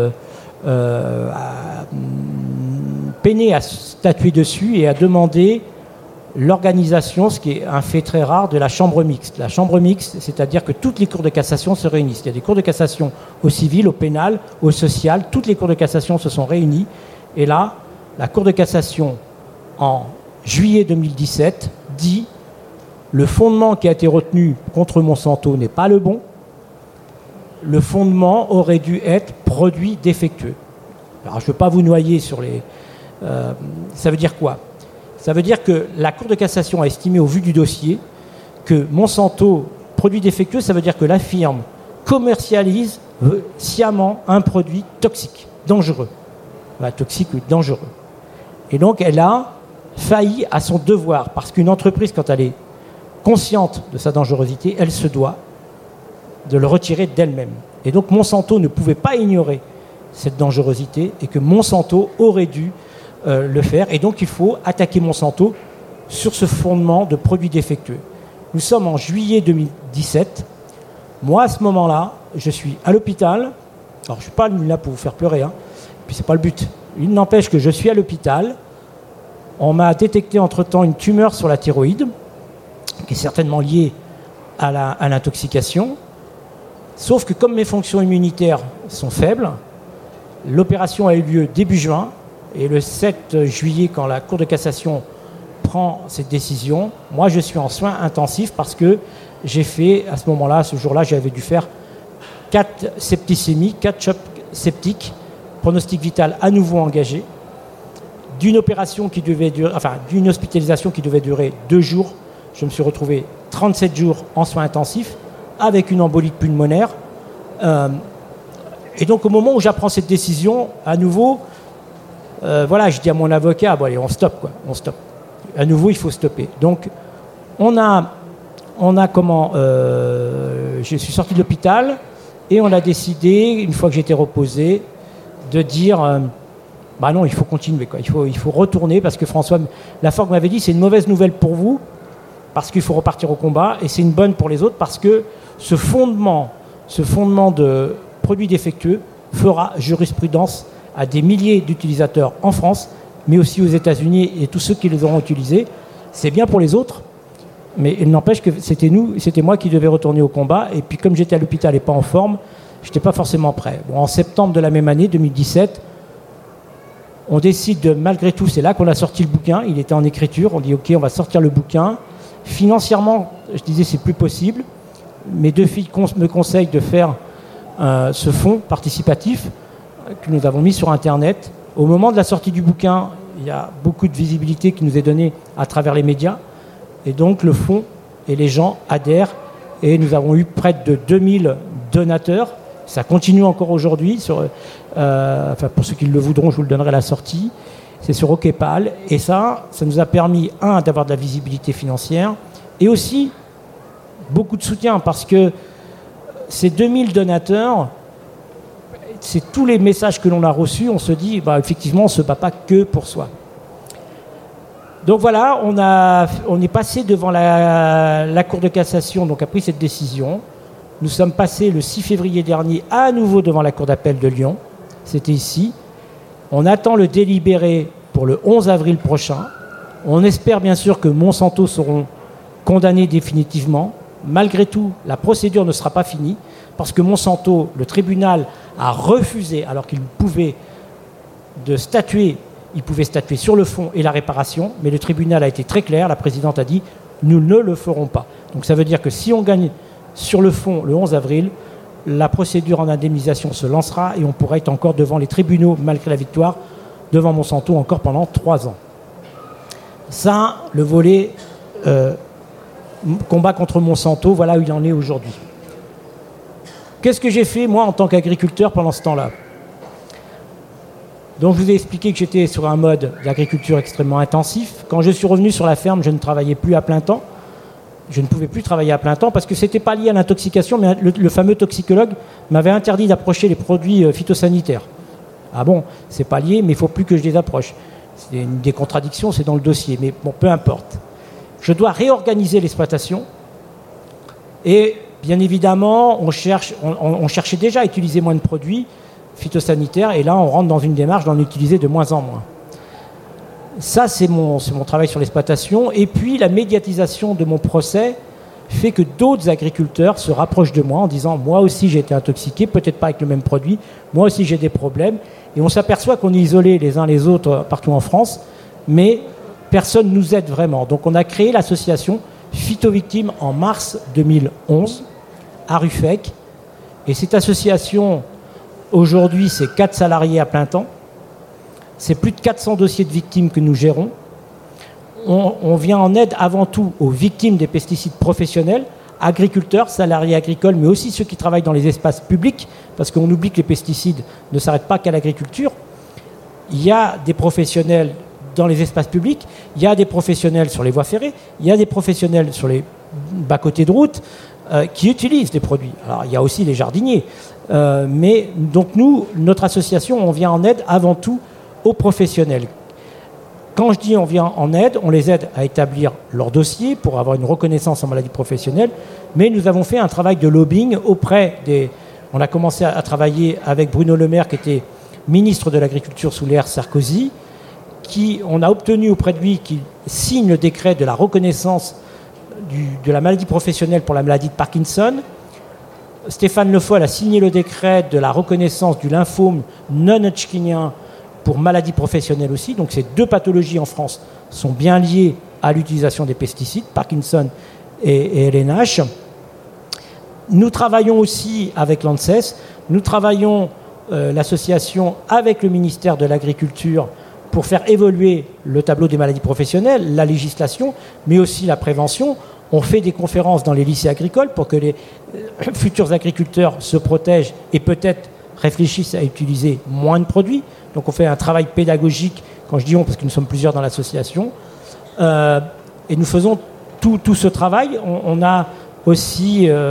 a peiné à statuer dessus et a demandé l'organisation, ce qui est un fait très rare, de la chambre mixte. La chambre mixte, c'est-à-dire que toutes les cours de cassation se réunissent. Il y a des cours de cassation au civil, au pénal, au social. Toutes les cours de cassation se sont réunies. Et là, la Cour de cassation, en juillet 2017, dit le fondement qui a été retenu contre Monsanto n'est pas le bon. Le fondement aurait dû être produit défectueux. Alors, je ne veux pas vous noyer sur les... ça veut dire quoi ? Ça veut dire que la Cour de cassation a estimé, au vu du dossier, que Monsanto, produit défectueux, ça veut dire que la firme commercialise sciemment un produit toxique, dangereux. Toxique ou dangereux. Et donc, elle a failli à son devoir, parce qu'une entreprise, quand elle est consciente de sa dangerosité, elle se doit de le retirer d'elle-même. Et donc, Monsanto ne pouvait pas ignorer cette dangerosité et que Monsanto aurait dû le faire, et donc il faut attaquer Monsanto sur ce fondement de produits défectueux. Nous sommes en juillet 2017. Moi, à ce moment-là, je suis à l'hôpital. Alors, je ne suis pas là pour vous faire pleurer, hein. Puis c'est pas le but. Il n'empêche que je suis à l'hôpital. On m'a détecté entre-temps une tumeur sur la thyroïde, qui est certainement liée à l'intoxication. Sauf que comme mes fonctions immunitaires sont faibles, l'opération a eu lieu début juin. Et le 7 juillet, quand la Cour de cassation prend cette décision, moi je suis en soins intensifs parce que j'ai fait, à ce moment-là, ce jour-là, j'avais dû faire 4 septicémies, 4 chocs septiques, pronostic vital à nouveau engagé, d'une opération qui devait durer, d'une hospitalisation qui devait durer 2 jours. Je me suis retrouvé 37 jours en soins intensifs avec une embolie pulmonaire. Et donc au moment où j'apprends cette décision, à nouveau, je dis à mon avocat, allez, on stoppe. On stoppe. À nouveau, il faut stopper. Donc, je suis sorti de l'hôpital et on a décidé, une fois que j'étais reposé, de dire, Bah non, il faut continuer, quoi. Il faut retourner parce que François Laforgue m'avait dit c'est une mauvaise nouvelle pour vous parce qu'il faut repartir au combat et c'est une bonne pour les autres parce que ce fondement de produits défectueux fera jurisprudence à des milliers d'utilisateurs en France, mais aussi aux États-Unis et tous ceux qui les auront utilisés. C'est bien pour les autres, mais il n'empêche que c'était moi qui devais retourner au combat. Et puis comme j'étais à l'hôpital et pas en forme, je n'étais pas forcément prêt. Bon, en septembre de la même année, 2017, on décide malgré tout, c'est là qu'on a sorti le bouquin, il était en écriture, on dit ok, on va sortir le bouquin. Financièrement, je disais c'est plus possible. Mes 2 filles me conseillent de faire ce fonds participatif que nous avons mis sur Internet. Au moment de la sortie du bouquin, il y a beaucoup de visibilité qui nous est donnée à travers les médias. Et donc le fonds et les gens adhèrent. Et nous avons eu près de 2000 donateurs. Ça continue encore aujourd'hui. Pour ceux qui le voudront, je vous le donnerai à la sortie. C'est sur OKPAL. Et ça nous a permis, d'avoir de la visibilité financière et aussi beaucoup de soutien parce que ces 2000 donateurs, c'est tous les messages que l'on a reçus, on se dit, effectivement, on ne se bat pas que pour soi. Donc voilà, on est passé devant la Cour de cassation, donc a pris cette décision. Nous sommes passés le 6 février dernier à nouveau devant la Cour d'appel de Lyon. C'était ici. On attend le délibéré pour le 11 avril prochain. On espère bien sûr que Monsanto seront condamnés définitivement. Malgré tout, la procédure ne sera pas finie parce que Monsanto, le tribunal, a refusé, alors qu'il pouvait statuer sur le fond et la réparation, mais le tribunal a été très clair, la présidente a dit « nous ne le ferons pas ». Donc ça veut dire que si on gagne sur le fond le 11 avril, la procédure en indemnisation se lancera et on pourra être encore devant les tribunaux, malgré la victoire, devant Monsanto encore pendant 3 ans. Ça, le volet combat contre Monsanto, voilà où il en est aujourd'hui. Qu'est-ce que j'ai fait, moi, en tant qu'agriculteur pendant ce temps-là ? Donc, je vous ai expliqué que j'étais sur un mode d'agriculture extrêmement intensif. Quand je suis revenu sur la ferme, je ne travaillais plus à plein temps. Je ne pouvais plus travailler à plein temps parce que ce n'était pas lié à l'intoxication, mais le fameux toxicologue m'avait interdit d'approcher les produits phytosanitaires. Ah bon, c'est pas lié, mais il ne faut plus que je les approche. C'est une des contradictions, c'est dans le dossier, mais bon, peu importe. Je dois réorganiser l'exploitation et bien évidemment, on cherchait déjà à utiliser moins de produits phytosanitaires et là, on rentre dans une démarche d'en utiliser de moins en moins. Ça, c'est mon travail sur l'exploitation. Et puis, la médiatisation de mon procès fait que d'autres agriculteurs se rapprochent de moi en disant « moi aussi, j'ai été intoxiqué, peut-être pas avec le même produit, moi aussi, j'ai des problèmes ». Et on s'aperçoit qu'on est isolés les uns les autres partout en France, mais personne ne nous aide vraiment. Donc, on a créé l'association Phytovictimes en mars 2011 à Ruffec. Et cette association, aujourd'hui, c'est 4 salariés à plein temps. C'est plus de 400 dossiers de victimes que nous gérons. On vient en aide avant tout aux victimes des pesticides professionnels, agriculteurs, salariés agricoles, mais aussi ceux qui travaillent dans les espaces publics, parce qu'on oublie que les pesticides ne s'arrêtent pas qu'à l'agriculture. Il y a des professionnels dans les espaces publics, il y a des professionnels sur les voies ferrées, il y a des professionnels sur les bas-côtés de route qui utilisent des produits. Alors, il y a aussi les jardiniers. Mais donc nous, notre association, on vient en aide avant tout aux professionnels. Quand je dis on vient en aide, on les aide à établir leur dossier pour avoir une reconnaissance en maladie professionnelle, mais nous avons fait un travail de lobbying auprès des... On a commencé à travailler avec Bruno Le Maire, qui était ministre de l'Agriculture sous l'ère Sarkozy, on a obtenu auprès de lui qu'il signe le décret de la reconnaissance de la maladie professionnelle pour la maladie de Parkinson. Stéphane Le Foll a signé le décret de la reconnaissance du lymphome non-hodgkinien pour maladie professionnelle aussi. Donc ces 2 pathologies en France sont bien liées à l'utilisation des pesticides, Parkinson et LNH. Nous travaillons aussi avec l'ANSES, nous travaillons l'association avec le ministère de l'Agriculture pour faire évoluer le tableau des maladies professionnelles, la législation, mais aussi la prévention. On fait des conférences dans les lycées agricoles pour que les futurs agriculteurs se protègent et peut-être réfléchissent à utiliser moins de produits. Donc on fait un travail pédagogique, quand je dis on, parce que nous sommes plusieurs dans l'association. Et nous faisons tout ce travail. On a aussi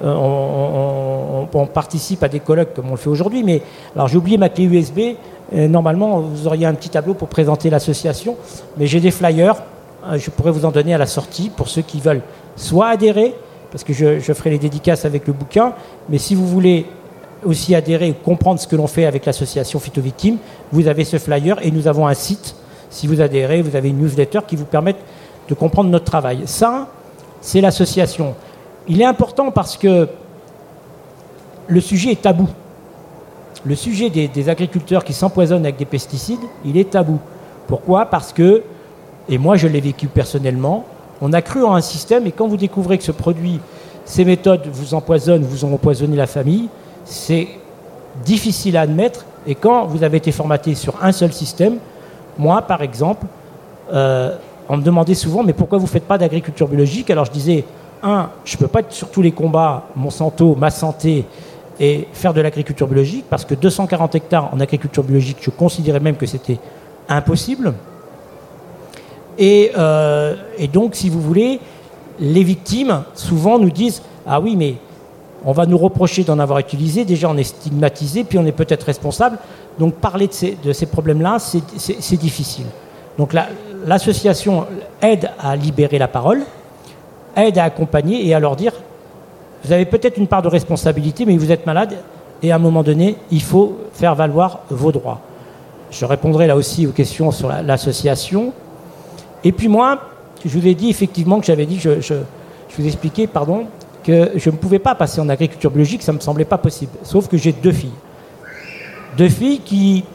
on participe à des colloques comme on le fait aujourd'hui. Mais alors j'ai oublié ma clé USB. Normalement, vous auriez un petit tableau pour présenter l'association. Mais j'ai des flyers. Je pourrais vous en donner à la sortie pour ceux qui veulent soit adhérer, parce que je ferai les dédicaces avec le bouquin. Mais si vous voulez aussi adhérer ou comprendre ce que l'on fait avec l'association Phytovictime, vous avez ce flyer et nous avons un site. Si vous adhérez, vous avez une newsletter qui vous permet de comprendre notre travail. Ça, c'est l'association. Il est important parce que le sujet est tabou. Le sujet des agriculteurs qui s'empoisonnent avec des pesticides, il est tabou. Pourquoi ? Parce que, et moi je l'ai vécu personnellement, on a cru en un système et quand vous découvrez que ce produit, ces méthodes vous empoisonnent, vous ont empoisonné la famille, c'est difficile à admettre. Et quand vous avez été formaté sur un seul système, moi par exemple, on me demandait souvent, mais pourquoi vous ne faites pas d'agriculture biologique ? Alors je disais, je ne peux pas être sur tous les combats, Monsanto, ma santé, et faire de l'agriculture biologique, parce que 240 hectares en agriculture biologique, je considérais même que c'était impossible. Et donc, si vous voulez, les victimes, souvent, nous disent « Ah oui, mais on va nous reprocher d'en avoir utilisé, déjà on est stigmatisé, puis on est peut-être responsable. » Donc, parler de ces problèmes-là, c'est difficile. Donc, l'association aide à libérer la parole, aide à accompagner et à leur dire vous avez peut-être une part de responsabilité, mais vous êtes malade et à un moment donné, il faut faire valoir vos droits. Je répondrai là aussi aux questions sur l'association. Et puis moi, je vous ai dit effectivement que j'avais dit, je vous ai expliqué, pardon, que je ne pouvais pas passer en agriculture biologique, ça ne me semblait pas possible. Sauf que j'ai 2 filles. 2 filles qui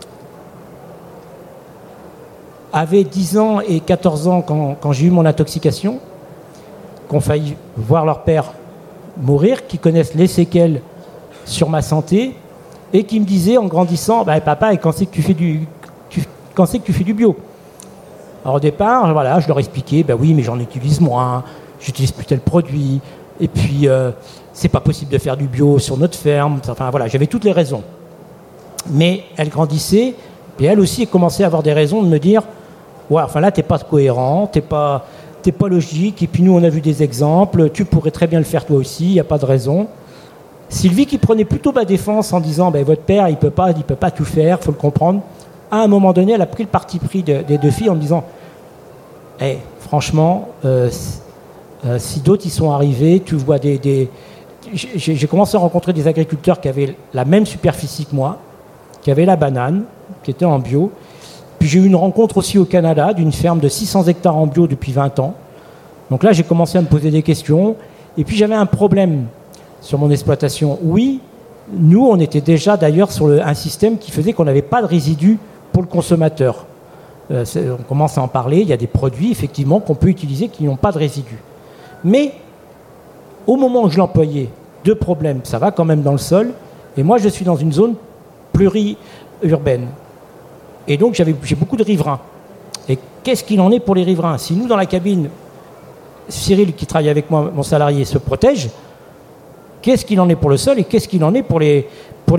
avaient 10 ans et 14 ans quand j'ai eu mon intoxication, qui ont failli voir leur père mourir, qui connaissent les séquelles sur ma santé et qui me disaient en grandissant papa, et quand c'est que tu fais du bio? Alors au départ, voilà, je leur expliquais oui, mais j'en utilise moins, j'utilise plus tel produit, et puis c'est pas possible de faire du bio sur notre ferme. Enfin voilà, j'avais toutes les raisons. Mais elles grandissaient, et elles aussi commençaient à avoir des raisons de me dire ouais, enfin là t'es pas cohérent, t'es pas logique, et puis nous on a vu des exemples, tu pourrais très bien le faire toi aussi, il n'y a pas de raison. Sylvie qui prenait plutôt ma défense en disant votre père il peut pas tout faire, il faut le comprendre. À un moment donné, elle a pris le parti pris des 2 filles en me disant franchement, si d'autres y sont arrivés, tu vois j'ai commencé à rencontrer des agriculteurs qui avaient la même superficie que moi, qui avaient la banane, qui étaient en bio. Puis j'ai eu une rencontre aussi au Canada d'une ferme de 600 hectares en bio depuis 20 ans. Donc là, j'ai commencé à me poser des questions. Et puis j'avais un problème sur mon exploitation. Oui, nous, on était déjà d'ailleurs sur un système qui faisait qu'on n'avait pas de résidus pour le consommateur. On commence à en parler. Il y a des produits, effectivement, qu'on peut utiliser qui n'ont pas de résidus. Mais au moment où je l'employais, 2 problèmes. Ça va quand même dans le sol. Et moi, je suis dans une zone pluri-urbaine. Et donc, j'ai beaucoup de riverains. Et qu'est-ce qu'il en est pour les riverains ? Si nous, dans la cabine, Cyril, qui travaille avec moi, mon salarié, se protège, qu'est-ce qu'il en est pour le sol et qu'est-ce qu'il en est pour les riverains ?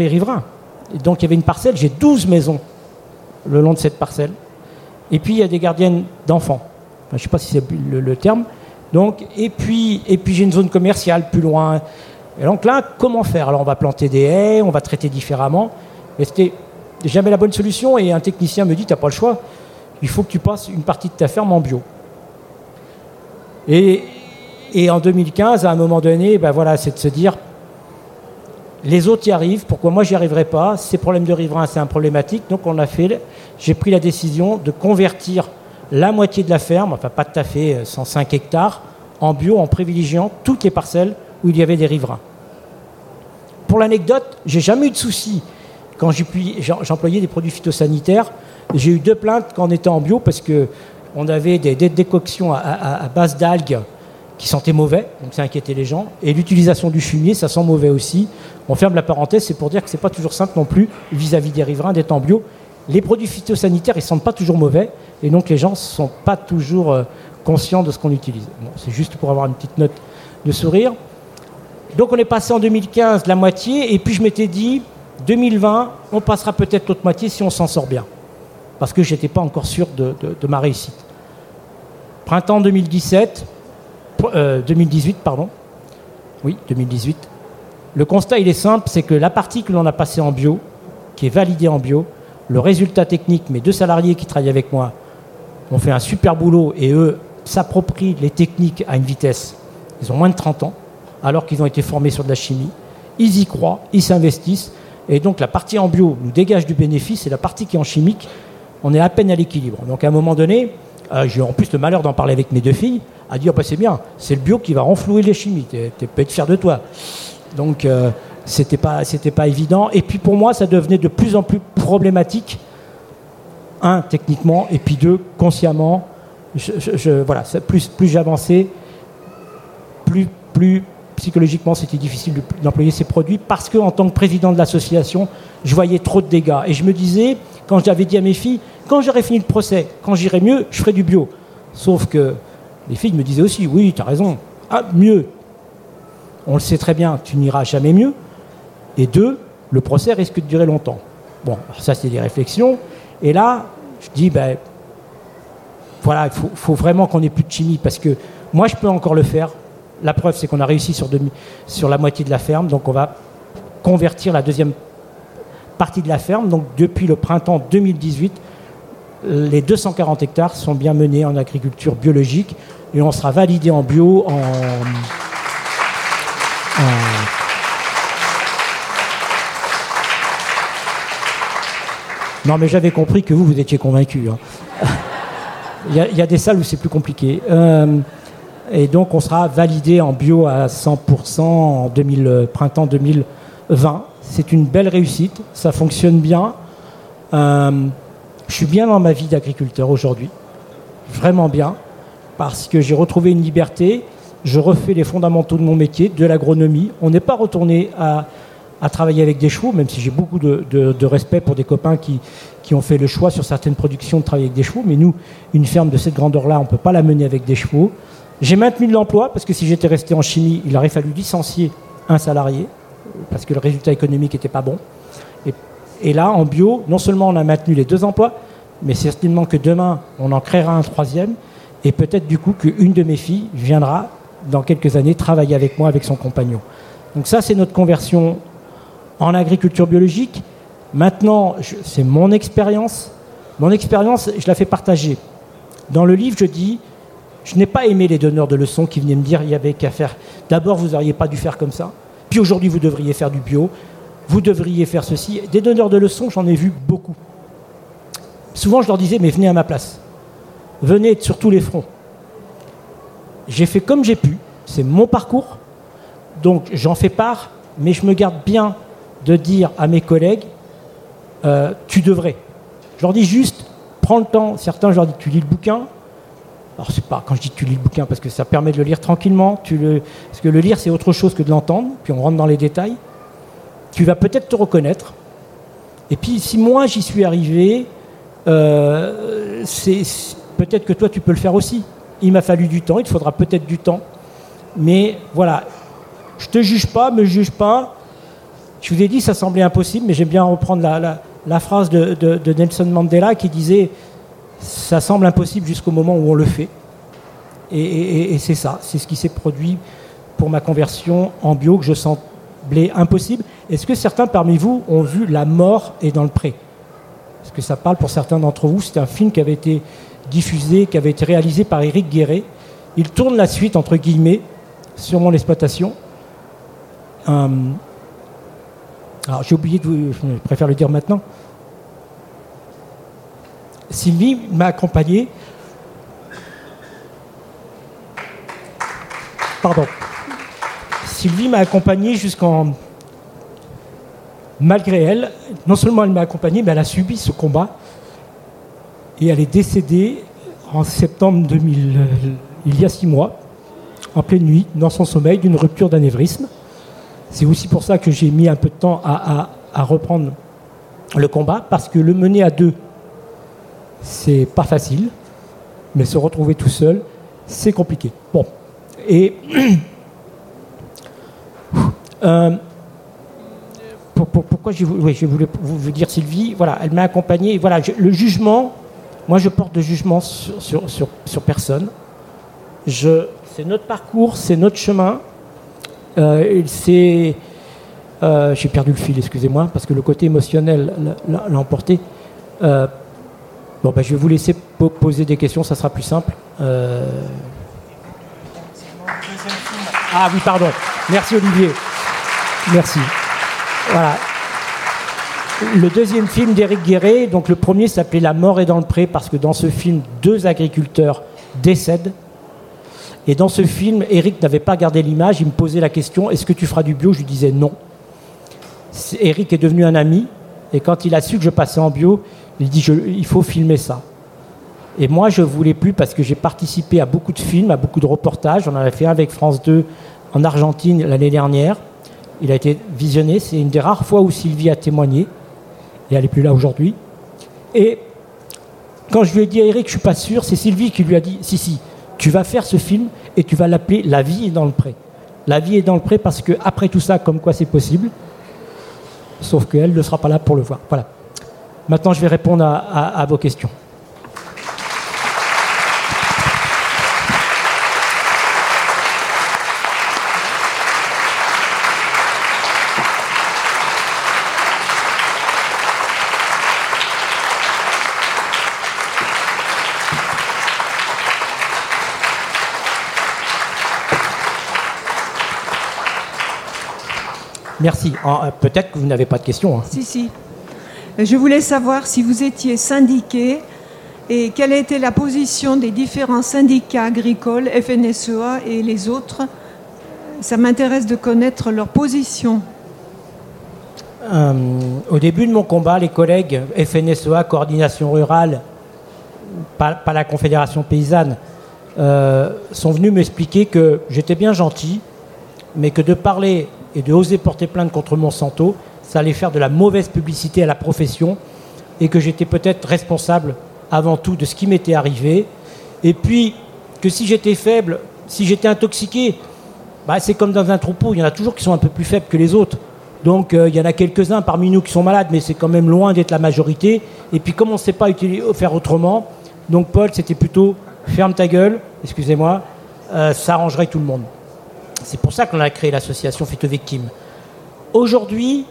Et donc, il y avait une parcelle, j'ai 12 maisons le long de cette parcelle. Et puis, il y a des gardiennes d'enfants. Enfin, je ne sais pas si c'est le terme. Donc, et puis j'ai une zone commerciale plus loin. Et donc là, comment faire ? Alors, on va planter des haies, on va traiter différemment. Et c'était jamais la bonne solution, et un technicien me dit, tu n'as pas le choix, il faut que tu passes une partie de ta ferme en bio. Et en 2015, à un moment donné, c'est de se dire, les autres y arrivent, pourquoi moi j'y arriverai pas ? Ces problèmes de riverains, c'est un problématique. Donc j'ai pris la décision de convertir la moitié de la ferme, enfin pas tout à fait, 105 hectares, en bio, en privilégiant toutes les parcelles où il y avait des riverains. Pour l'anecdote, j'ai jamais eu de soucis. Quand j'employais des produits phytosanitaires, j'ai eu 2 plaintes quand on était en bio parce qu'on avait des décoctions à base d'algues qui sentaient mauvais, donc ça inquiétait les gens. Et l'utilisation du fumier, ça sent mauvais aussi. On ferme la parenthèse, c'est pour dire que c'est pas toujours simple non plus vis-à-vis des riverains d'être en bio. Les produits phytosanitaires, ils sentent pas toujours mauvais, et donc les gens ne sont pas toujours conscients de ce qu'on utilise. Bon, c'est juste pour avoir une petite note de sourire. Donc on est passé en 2015 la moitié, et puis je m'étais dit 2020, on passera peut-être l'autre moitié si on s'en sort bien. Parce que je n'étais pas encore sûr de ma réussite. Printemps 2018, Oui, 2018. Le constat, il est simple, c'est que la partie que l'on a passée en bio, qui est validée en bio, le résultat technique, mes 2 salariés qui travaillent avec moi ont fait un super boulot et eux s'approprient les techniques à une vitesse. Ils ont moins de 30 ans, alors qu'ils ont été formés sur de la chimie. Ils y croient, ils s'investissent. Et donc la partie en bio nous dégage du bénéfice et la partie qui est en chimique, on est à peine à l'équilibre. Donc à un moment donné, j'ai eu en plus le malheur d'en parler avec mes 2 filles, à dire bah, c'est bien, c'est le bio qui va renflouer les chimies, tu peux être fier de toi. Donc c'était pas évident. Et puis pour moi, ça devenait de plus en plus problématique, 1, techniquement, et puis 2, consciemment. Voilà, plus j'avançais, plus psychologiquement c'était difficile d'employer ces produits parce qu'en tant que président de l'association, je voyais trop de dégâts. Et je me disais, quand j'avais dit à mes filles, quand j'aurai fini le procès, quand j'irai mieux, je ferai du bio. Sauf que les filles me disaient aussi, oui, tu as raison, ah, mieux. On le sait très bien, tu n'iras jamais mieux. Et 2, le procès risque de durer longtemps. Bon, alors ça c'est des réflexions. Et là, je dis, ben, voilà, il faut vraiment qu'on ait plus de chimie parce que moi je peux encore le faire. La preuve, c'est qu'on a réussi sur la moitié de la ferme. Donc, on va convertir la deuxième partie de la ferme. Donc, depuis le printemps 2018, les 240 hectares sont bien menés en agriculture biologique. Et on sera validé en bio Non, mais j'avais compris que vous étiez convaincus. Hein. Il y a des salles où c'est plus compliqué. Et donc, on sera validé en bio à 100% en printemps 2020. C'est une belle réussite, ça fonctionne bien. Je suis bien dans ma vie d'agriculteur aujourd'hui, vraiment bien, parce que j'ai retrouvé une liberté. Je refais les fondamentaux de mon métier, de l'agronomie. On n'est pas retourné à travailler avec des chevaux, même si j'ai beaucoup de respect pour des copains qui ont fait le choix sur certaines productions de travailler avec des chevaux. Mais nous, une ferme de cette grandeur-là, on ne peut pas la mener avec des chevaux. J'ai maintenu de l'emploi parce que si j'étais resté en chimie, il aurait fallu licencier un salarié parce que le résultat économique n'était pas bon. Et là, en bio, non seulement on a maintenu les 2 emplois, mais certainement que demain, on en créera un 3e et peut-être du coup qu'une de mes filles viendra dans quelques années travailler avec moi, avec son compagnon. Donc ça, c'est notre conversion en agriculture biologique. Maintenant, c'est mon expérience. Mon expérience, je la fais partager. Dans le livre, je dis... Je n'ai pas aimé les donneurs de leçons qui venaient me dire qu'il n'y avait qu'à faire. D'abord, vous n'auriez pas dû faire comme ça. Puis aujourd'hui, vous devriez faire du bio. Vous devriez faire ceci. Des donneurs de leçons, j'en ai vu beaucoup. Souvent, je leur disais, mais venez à ma place. Venez sur tous les fronts. J'ai fait comme j'ai pu. C'est mon parcours. Donc, j'en fais part. Mais je me garde bien de dire à mes collègues, tu devrais. Je leur dis juste, prends le temps. Certains, je leur dis, tu lis le bouquin. Alors, c'est pas quand je dis tu lis le bouquin, parce que ça permet de le lire tranquillement. Parce que le lire, c'est autre chose que de l'entendre. Puis on rentre dans les détails. Tu vas peut-être te reconnaître. Et puis, si moi, j'y suis arrivé, peut-être que toi, tu peux le faire aussi. Il m'a fallu du temps. Il te faudra peut-être du temps. Mais voilà, je te juge pas, me juge pas. Je vous ai dit, ça semblait impossible, mais j'aime bien reprendre la phrase de Nelson Mandela qui disait... Ça semble impossible jusqu'au moment où on le fait. Et c'est ça, c'est ce qui s'est produit pour ma conversion en bio que je semblais impossible. Est-ce que certains parmi vous ont vu La mort est dans le pré? Est-ce que ça parle pour certains d'entre vous? C'est un film qui avait été diffusé, qui avait été réalisé par Éric Guéret. Il tourne la suite, entre guillemets, sur mon exploitation. Alors j'ai oublié je préfère le dire maintenant. Sylvie m'a accompagné. Pardon. Sylvie m'a accompagné jusqu'en... Malgré elle, non seulement elle m'a accompagné, mais elle a subi ce combat. Et elle est décédée en septembre 2000, il y a 6 mois, en pleine nuit, dans son sommeil, d'une rupture d'anévrisme. C'est aussi pour ça que j'ai mis un peu de temps à reprendre le combat, parce que le mener à 2, c'est pas facile, mais se retrouver tout seul, c'est compliqué. Bon, et pourquoi je voulais vous dire Sylvie, voilà, elle m'a accompagné. Voilà, le jugement, moi je porte de jugement sur personne. C'est notre parcours, c'est notre chemin. J'ai perdu le fil, excusez-moi, parce que le côté émotionnel l'a emporté. Je vais vous laisser poser des questions, ça sera plus simple. Ah oui, pardon. Merci Olivier. Merci. Voilà. Le deuxième film d'Éric Guéret, donc le premier s'appelait La mort est dans le pré, parce que dans ce film, 2 agriculteurs décèdent. Et dans ce film, Éric n'avait pas gardé l'image, il me posait la question, est-ce que tu feras du bio ? Je lui disais non. Éric est devenu un ami, et quand il a su que je passais en bio, il dit il faut filmer ça. Et moi, je ne voulais plus parce que j'ai participé à beaucoup de films, à beaucoup de reportages. On en a fait un avec France 2 en Argentine l'année dernière. Il a été visionné. C'est une des rares fois où Sylvie a témoigné. Et elle n'est plus là aujourd'hui. Et quand je lui ai dit à Éric, je ne suis pas sûr, c'est Sylvie qui lui a dit, si, tu vas faire ce film et tu vas l'appeler La vie est dans le pré. La vie est dans le pré parce qu'après tout ça, comme quoi c'est possible. Sauf qu'elle ne sera pas là pour le voir. Voilà. Maintenant, je vais répondre à vos questions. Merci. Peut-être que vous n'avez pas de questions. Hein. Si. Je voulais savoir si vous étiez syndiqué et quelle était la position des différents syndicats agricoles, FNSEA et les autres. Ça m'intéresse de connaître leur position. Au début de mon combat, les collègues FNSEA, Coordination Rurale, pas la Confédération Paysanne, sont venus m'expliquer que j'étais bien gentil, mais que de parler et de oser porter plainte contre Monsanto, ça allait faire de la mauvaise publicité à la profession et que j'étais peut-être responsable avant tout de ce qui m'était arrivé. Et puis, que si j'étais faible, si j'étais intoxiqué, c'est comme dans un troupeau, il y en a toujours qui sont un peu plus faibles que les autres. Donc, il y en a quelques-uns parmi nous qui sont malades, mais c'est quand même loin d'être la majorité. Et puis, comme on ne sait pas faire autrement, donc Paul, c'était plutôt ferme ta gueule, excusez-moi, ça arrangerait tout le monde. C'est pour ça qu'on a créé l'association Phytovictimes. Aujourd'hui,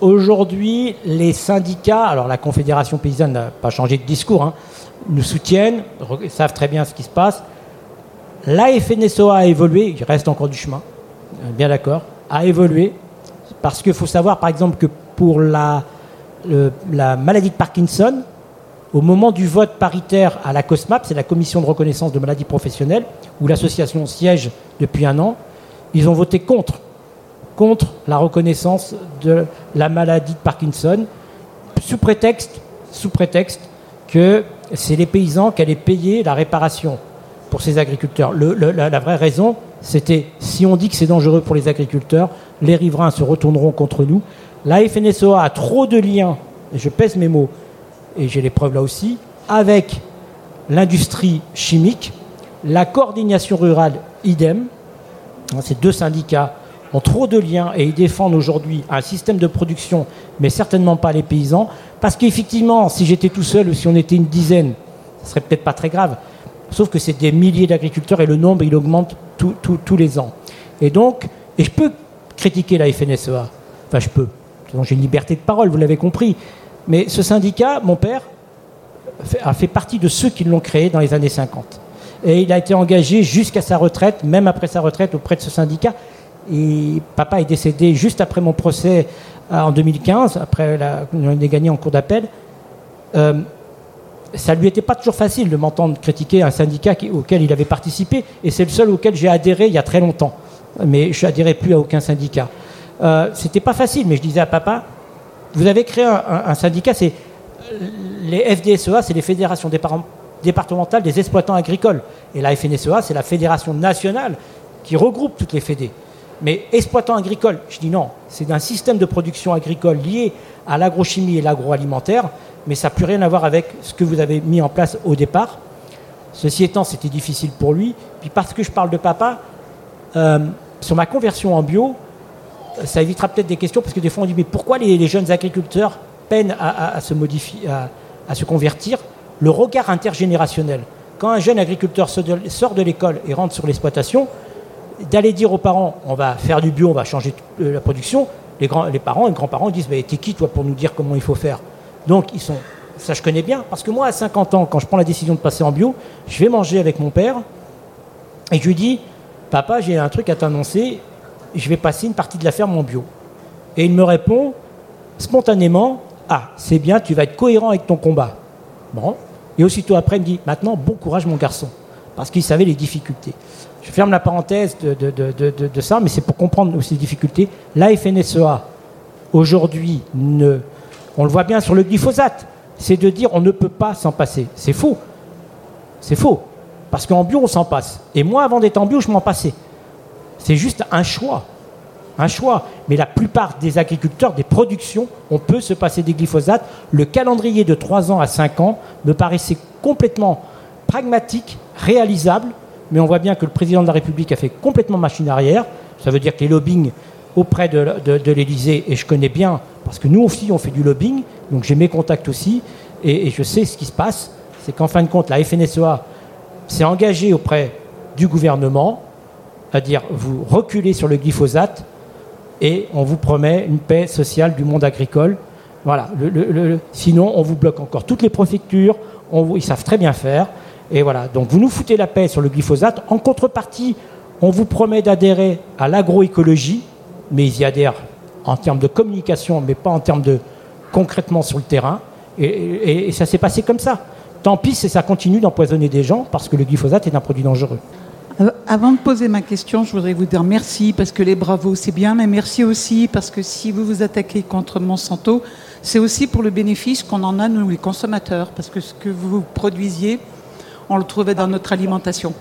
les syndicats, alors la Confédération Paysanne n'a pas changé de discours, nous soutiennent, savent très bien ce qui se passe. La FNSEA a évolué, il reste encore du chemin, bien d'accord, a évolué, parce qu'il faut savoir par exemple que pour la maladie de Parkinson, au moment du vote paritaire à la COSMAP, c'est la Commission de reconnaissance de maladies professionnelles, où l'association siège depuis 1 an, ils ont voté contre la reconnaissance de la maladie de Parkinson, sous prétexte que c'est les paysans qui allaient payer la réparation pour ces agriculteurs. La vraie raison, c'était si on dit que c'est dangereux pour les agriculteurs, les riverains se retourneront contre nous. La FNSEA a trop de liens, et je pèse mes mots, et j'ai les preuves là aussi, avec l'industrie chimique, la coordination rurale, idem. Ces 2 syndicats ont trop de liens et ils défendent aujourd'hui un système de production, mais certainement pas les paysans, parce qu'effectivement, si j'étais tout seul ou si on était une dizaine, ce serait peut-être pas très grave. Sauf que c'est des milliers d'agriculteurs et le nombre, il augmente tous les ans. Et je peux critiquer la FNSEA. Enfin, je peux. J'ai une liberté de parole, vous l'avez compris. Mais ce syndicat, mon père, a fait partie de ceux qui l'ont créé dans les années 50. Et il a été engagé jusqu'à sa retraite, même après sa retraite, auprès de ce syndicat. Et papa est décédé juste après mon procès en 2015, après on a gagné en cour d'appel. Ça lui était pas toujours facile de m'entendre critiquer un syndicat auquel il avait participé, et c'est le seul auquel j'ai adhéré il y a très longtemps. Mais je n'adhérais plus à aucun syndicat. C'était pas facile, mais je disais à papa, vous avez créé un syndicat, c'est les FDSEA, c'est les fédérations départementales des exploitants agricoles. Et la FNSEA, c'est la fédération nationale qui regroupe toutes les fédés. Mais exploitants agricoles, je dis non, c'est un système de production agricole lié à l'agrochimie et l'agroalimentaire, mais ça n'a plus rien à voir avec ce que vous avez mis en place au départ. Ceci étant, c'était difficile pour lui. Puis parce que je parle de papa, sur ma conversion en bio, ça évitera peut-être des questions, parce que des fois on dit mais pourquoi les jeunes agriculteurs peinent à se modifier, à se convertir? Le regard intergénérationnel. Quand un jeune agriculteur sort de l'école et rentre sur l'exploitation, d'aller dire aux parents, on va faire du bio, on va changer la production, les parents et les grands-parents disent, mais t'es qui toi pour nous dire comment il faut faire? Donc ça je connais bien, parce que moi à 50 ans, quand je prends la décision de passer en bio, je vais manger avec mon père et je lui dis, papa, j'ai un truc à t'annoncer, je vais passer une partie de la ferme en bio. Et il me répond spontanément, ah, c'est bien, tu vas être cohérent avec ton combat. Bon. Et aussitôt après, il me dit, maintenant, bon courage mon garçon, parce qu'il savait les difficultés. Je ferme la parenthèse de ça, mais c'est pour comprendre aussi les difficultés. La FNSEA, aujourd'hui, on le voit bien sur le glyphosate, c'est de dire on ne peut pas s'en passer. C'est faux. C'est faux. Parce qu'en bio, on s'en passe. Et moi, avant d'être en bio, je m'en passais. C'est juste un choix. Un choix. Mais la plupart des agriculteurs, des productions, on peut se passer des glyphosates. Le calendrier de 3 ans à 5 ans me paraissait complètement pragmatique, réalisable. Mais on voit bien que le président de la République a fait complètement machine arrière. Ça veut dire que les lobbying auprès de l'Élysée, et je connais bien, parce que nous aussi, on fait du lobbying, donc j'ai mes contacts aussi, et je sais ce qui se passe. C'est qu'en fin de compte, la FNSEA s'est engagée auprès du gouvernement à dire, vous reculez sur le glyphosate, et on vous promet une paix sociale du monde agricole. Voilà. Sinon, on vous bloque encore toutes les préfectures, ils savent très bien faire. Et voilà, donc vous nous foutez la paix sur le glyphosate. En contrepartie, on vous promet d'adhérer à l'agroécologie, mais ils y adhèrent en termes de communication, mais pas en termes de concrètement sur le terrain. Et ça s'est passé comme ça. Tant pis si ça continue d'empoisonner des gens, parce que le glyphosate est un produit dangereux. Avant de poser ma question, je voudrais vous dire merci, parce que les bravos, c'est bien, mais merci aussi, parce que si vous vous attaquez contre Monsanto, c'est aussi pour le bénéfice qu'on en a, nous, les consommateurs, parce que ce que vous produisiez, on le trouvait dans notre alimentation.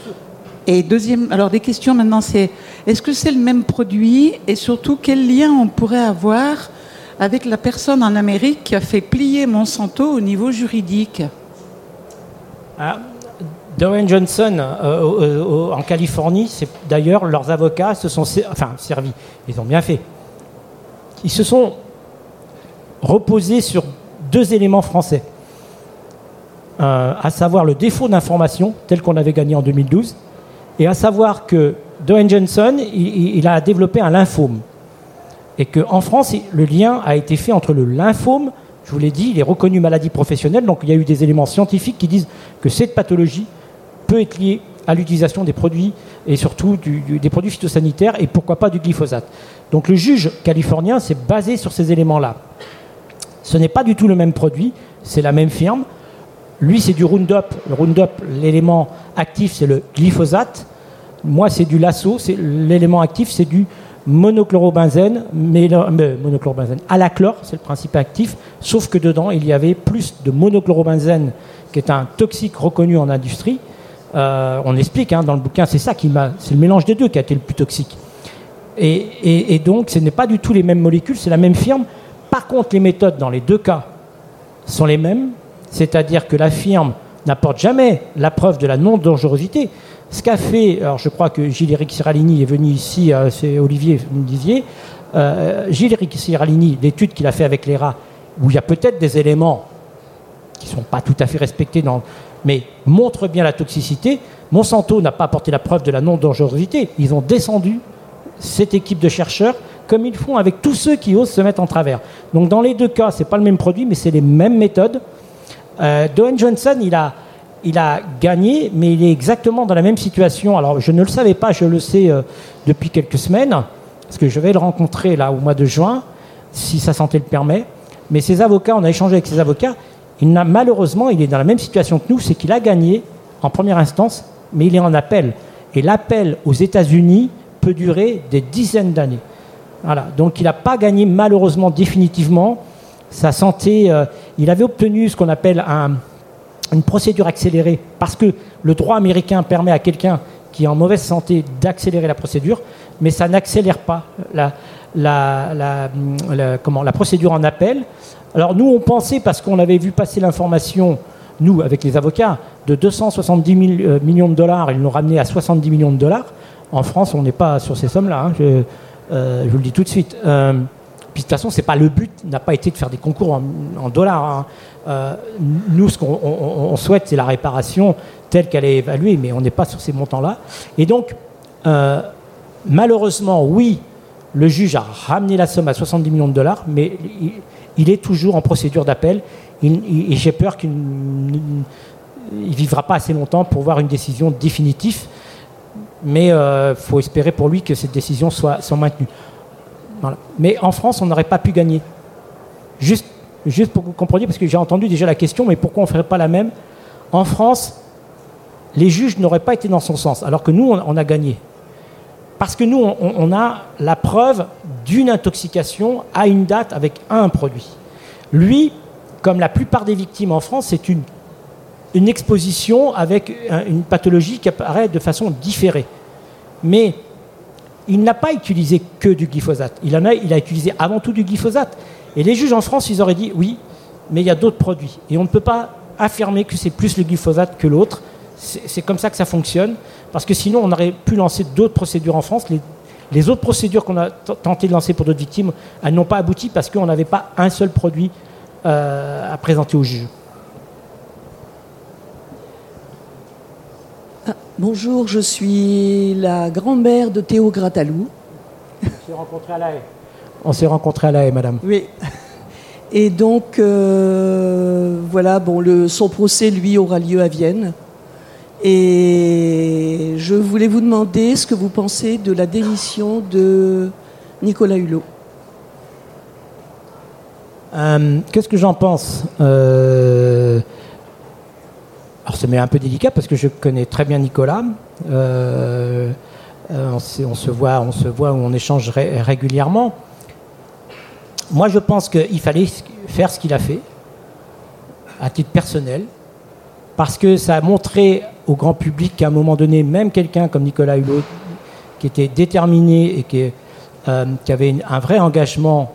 Et deuxième, alors des questions maintenant, c'est est-ce que c'est le même produit et surtout quel lien on pourrait avoir avec la personne en Amérique qui a fait plier Monsanto au niveau juridique? Dow Johnson en Californie, c'est d'ailleurs leurs avocats se sont servis. Ils ont bien fait. Ils se sont reposés sur 2 éléments français. À savoir le défaut d'information tel qu'on avait gagné en 2012, et à savoir que Dow Johnson, il a développé un lymphome. Et qu'en France, le lien a été fait entre le lymphome, je vous l'ai dit, il est reconnu maladie professionnelle, donc il y a eu des éléments scientifiques qui disent que cette pathologie peut être liée à l'utilisation des produits, et surtout des produits phytosanitaires, et pourquoi pas du glyphosate. Donc le juge californien s'est basé sur ces éléments-là. Ce n'est pas du tout le même produit, c'est la même firme. Lui, c'est du Roundup. Le Roundup, l'élément actif, c'est le glyphosate. Moi, c'est du Lasso. L'élément actif, c'est du monochlorobenzène, alachlore, c'est le principe actif, sauf que dedans, il y avait plus de monochlorobenzène, qui est un toxique reconnu en industrie. On explique dans le bouquin, c'est le mélange des deux qui a été le plus toxique. Et donc, ce n'est pas du tout les mêmes molécules, c'est la même firme. Par contre, les méthodes dans les 2 cas sont les mêmes. C'est-à-dire que la firme n'apporte jamais la preuve de la non-dangerosité. Ce qu'a fait, alors je crois que Gilles-Éric Siralini est venu ici, c'est Olivier, vous me disiez, Gilles-Éric Siralini, l'étude qu'il a fait avec les rats, où il y a peut-être des éléments qui ne sont pas tout à fait respectés, mais montre bien la toxicité. Monsanto n'a pas apporté la preuve de la non-dangerosité. Ils ont descendu cette équipe de chercheurs comme ils font avec tous ceux qui osent se mettre en travers. Donc dans les 2 cas, ce n'est pas le même produit, mais c'est les mêmes méthodes. Dow Johnson, il a gagné, mais il est exactement dans la même situation. Alors, je ne le savais pas, je le sais depuis quelques semaines, parce que je vais le rencontrer là au mois de juin, si sa santé le permet. Mais ses avocats, on a échangé avec ses avocats, malheureusement, il est dans la même situation que nous, c'est qu'il a gagné en première instance, mais il est en appel. Et l'appel aux États-Unis peut durer des dizaines d'années. Voilà. Donc, il n'a pas gagné malheureusement définitivement. Sa santé, il avait obtenu ce qu'on appelle une procédure accélérée, parce que le droit américain permet à quelqu'un qui est en mauvaise santé d'accélérer la procédure, mais ça n'accélère pas la procédure en appel. Alors nous, on pensait, parce qu'on avait vu passer l'information, nous, avec les avocats, de 270 millions de dollars, ils l'ont ramené à 70 millions de dollars. En France, on n'est pas sur ces sommes-là, je vous le dis tout de suite. Puis de toute façon, le but n'a pas été de faire des concours en dollars. Nous, ce qu'on souhaite, c'est la réparation telle qu'elle est évaluée, mais on n'est pas sur ces montants-là. Et donc, Malheureusement, oui, le juge a ramené la somme à 70 millions de dollars, mais il est toujours en procédure d'appel. Et j'ai peur qu'il ne vivra pas assez longtemps pour voir une décision définitive. Mais il faut espérer pour lui que cette décision soit maintenue. Voilà. Mais en France, on n'aurait pas pu gagner. Juste pour que vous compreniez, parce que j'ai entendu déjà la question, mais pourquoi on ne ferait pas la même? En France, les juges n'auraient pas été dans son sens, alors que nous, on a gagné. Parce que nous, on a la preuve d'une intoxication à une date avec un produit. Lui, comme la plupart des victimes en France, c'est une exposition avec une pathologie qui apparaît de façon différée. Mais il n'a pas utilisé que du glyphosate. Il a utilisé avant tout du glyphosate. Et les juges en France, ils auraient dit oui, mais il y a d'autres produits. Et on ne peut pas affirmer que c'est plus le glyphosate que l'autre. C'est comme ça que ça fonctionne. Parce que sinon, on aurait pu lancer d'autres procédures en France. Les autres procédures qu'on a tenté de lancer pour d'autres victimes, elles n'ont pas abouti parce qu'on n'avait pas un seul produit à présenter au juge. Bonjour, je suis la grand-mère de Théo Gratalou. On s'est rencontrés à La Haye, madame. Oui. Et donc, voilà, bon, son procès, lui, aura lieu à Vienne. Et je voulais vous demander ce que vous pensez de la démission de Nicolas Hulot. Qu'est-ce que j'en pense Alors, c'est un peu délicat parce que je connais très bien Nicolas. On se voit, on échange régulièrement. Moi, je pense qu'il fallait faire ce qu'il a fait, à titre personnel, parce que ça a montré au grand public qu'à un moment donné, même quelqu'un comme Nicolas Hulot, qui était déterminé et qui avait un vrai engagement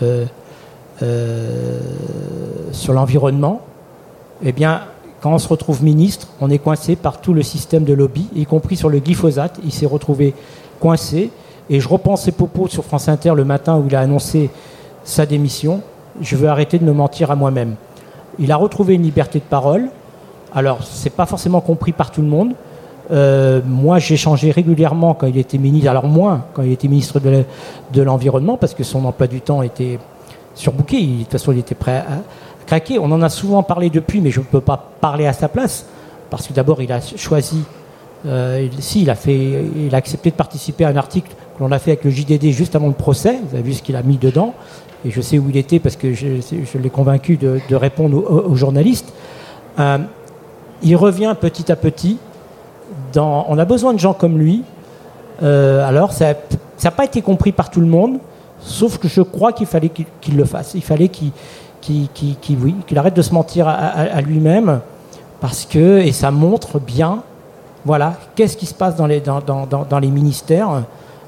sur l'environnement, eh bien, quand on se retrouve ministre, on est coincé par tout le système de lobby, y compris sur le glyphosate. Il s'est retrouvé coincé. Et je repense ses propos sur France Inter le matin où il a annoncé sa démission. Je veux arrêter de me mentir à moi-même. Il a retrouvé une liberté de parole. Alors, ce n'est pas forcément compris par tout le monde. Moi, j'ai changé régulièrement quand il était ministre. Alors, moins quand il était ministre de l'Environnement, parce que son emploi du temps était surbooké. De toute façon, il était prêt à craquer. On en a souvent parlé depuis, mais je ne peux pas parler à sa place. Parce que d'abord, il a choisi... il a accepté de participer à un article que l'on a fait avec le JDD juste avant le procès. Vous avez vu ce qu'il a mis dedans. Et je sais où il était parce que je l'ai convaincu de répondre aux journalistes. Il revient petit à petit. On a besoin de gens comme lui. Alors, ça n'a pas été compris par tout le monde, sauf que je crois qu'il fallait qu'il le fasse. Il fallait qu'il arrête de se mentir à lui-même, parce que, et ça montre bien, voilà, qu'est-ce qui se passe dans les ministères,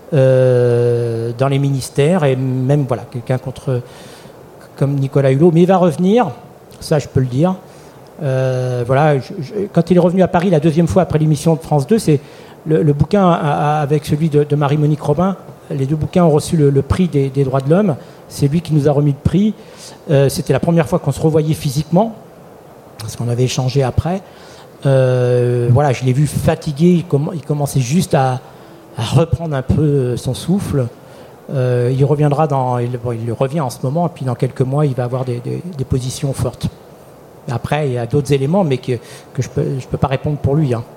et même voilà, quelqu'un comme Nicolas Hulot, mais il va revenir, ça je peux le dire. Voilà, quand il est revenu à Paris la deuxième fois après l'émission de France 2, c'est le bouquin avec celui de Marie-Monique Robin. Les deux bouquins ont reçu le prix des droits de l'homme. C'est lui qui nous a remis le prix. C'était la première fois qu'on se revoyait physiquement, parce qu'on avait échangé après. Voilà, je l'ai vu fatigué. Il commençait juste à reprendre un peu son souffle. Il reviendra il revient en ce moment, et puis dans quelques mois, il va avoir des positions fortes. Après, il y a d'autres éléments, mais que je peux pas répondre pour lui. Hein.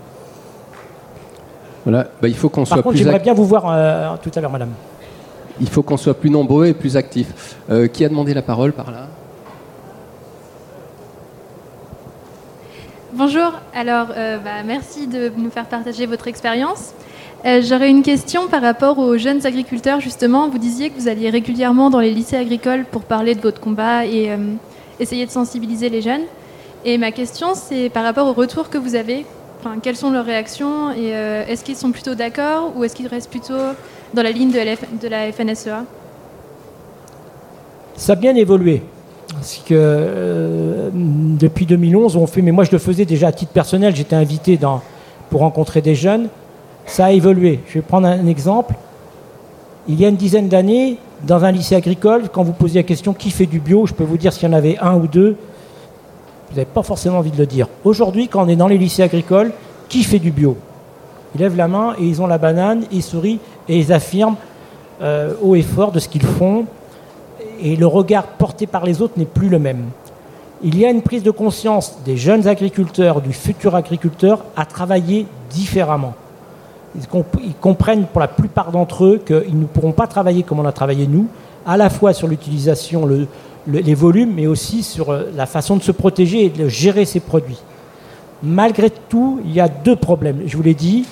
Voilà. Il faut qu'on soit Par contre, j'aimerais bien vous voir tout à l'heure, madame. Il faut qu'on soit plus nombreux et plus actifs. Qui a demandé la parole par là ? Bonjour, alors merci de nous faire partager votre expérience. J'aurais une question par rapport aux jeunes agriculteurs, justement. Vous disiez que vous alliez régulièrement dans les lycées agricoles pour parler de votre combat et essayer de sensibiliser les jeunes. Et ma question, c'est par rapport au retour que vous avez. Enfin, quelles sont leurs réactions et est-ce qu'ils sont plutôt d'accord ou est-ce qu'ils restent plutôt dans la ligne de la FNSEA ? Ça a bien évolué. Parce que depuis 2011, on fait, mais moi je le faisais déjà à titre personnel, j'étais invité pour rencontrer des jeunes. Ça a évolué. Je vais prendre un exemple. Il y a une dizaine d'années, dans un lycée agricole, quand vous posiez la question qui fait du bio, je peux vous dire s'il y en avait un ou deux, vous n'avez pas forcément envie de le dire. Aujourd'hui, quand on est dans les lycées agricoles, qui fait du bio ? Ils lèvent la main et ils ont la banane, ils sourient et ils affirment haut et fort de ce qu'ils font. Et le regard porté par les autres n'est plus le même. Il y a une prise de conscience des jeunes agriculteurs, du futur agriculteur, à travailler différemment. Ils comprennent pour la plupart d'entre eux qu'ils ne pourront pas travailler comme on a travaillé nous, à la fois sur l'utilisation, les volumes, mais aussi sur la façon de se protéger et de gérer ses produits. Malgré tout, il y a deux problèmes. Je vous l'ai dit,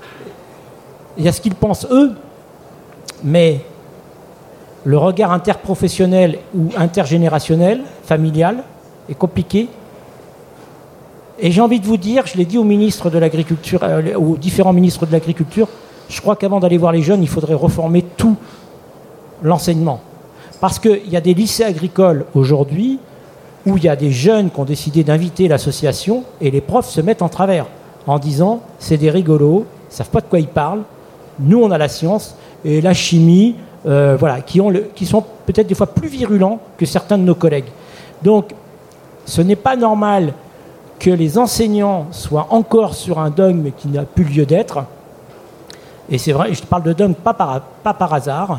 il y a ce qu'ils pensent eux, mais le regard interprofessionnel ou intergénérationnel, familial, est compliqué. Et j'ai envie de vous dire, je l'ai dit aux ministres de l'Agriculture, aux différents ministres de l'Agriculture, je crois qu'avant d'aller voir les jeunes, il faudrait reformer tout l'enseignement. Parce qu'il y a des lycées agricoles aujourd'hui où il y a des jeunes qui ont décidé d'inviter l'association et les profs se mettent en travers en disant c'est des rigolos, ils ne savent pas de quoi ils parlent, nous on a la science et la chimie, voilà, qui sont peut-être des fois plus virulents que certains de nos collègues. Donc ce n'est pas normal que les enseignants soient encore sur un dogme qui n'a plus lieu d'être. Et c'est vrai, je parle de dogme pas par hasard.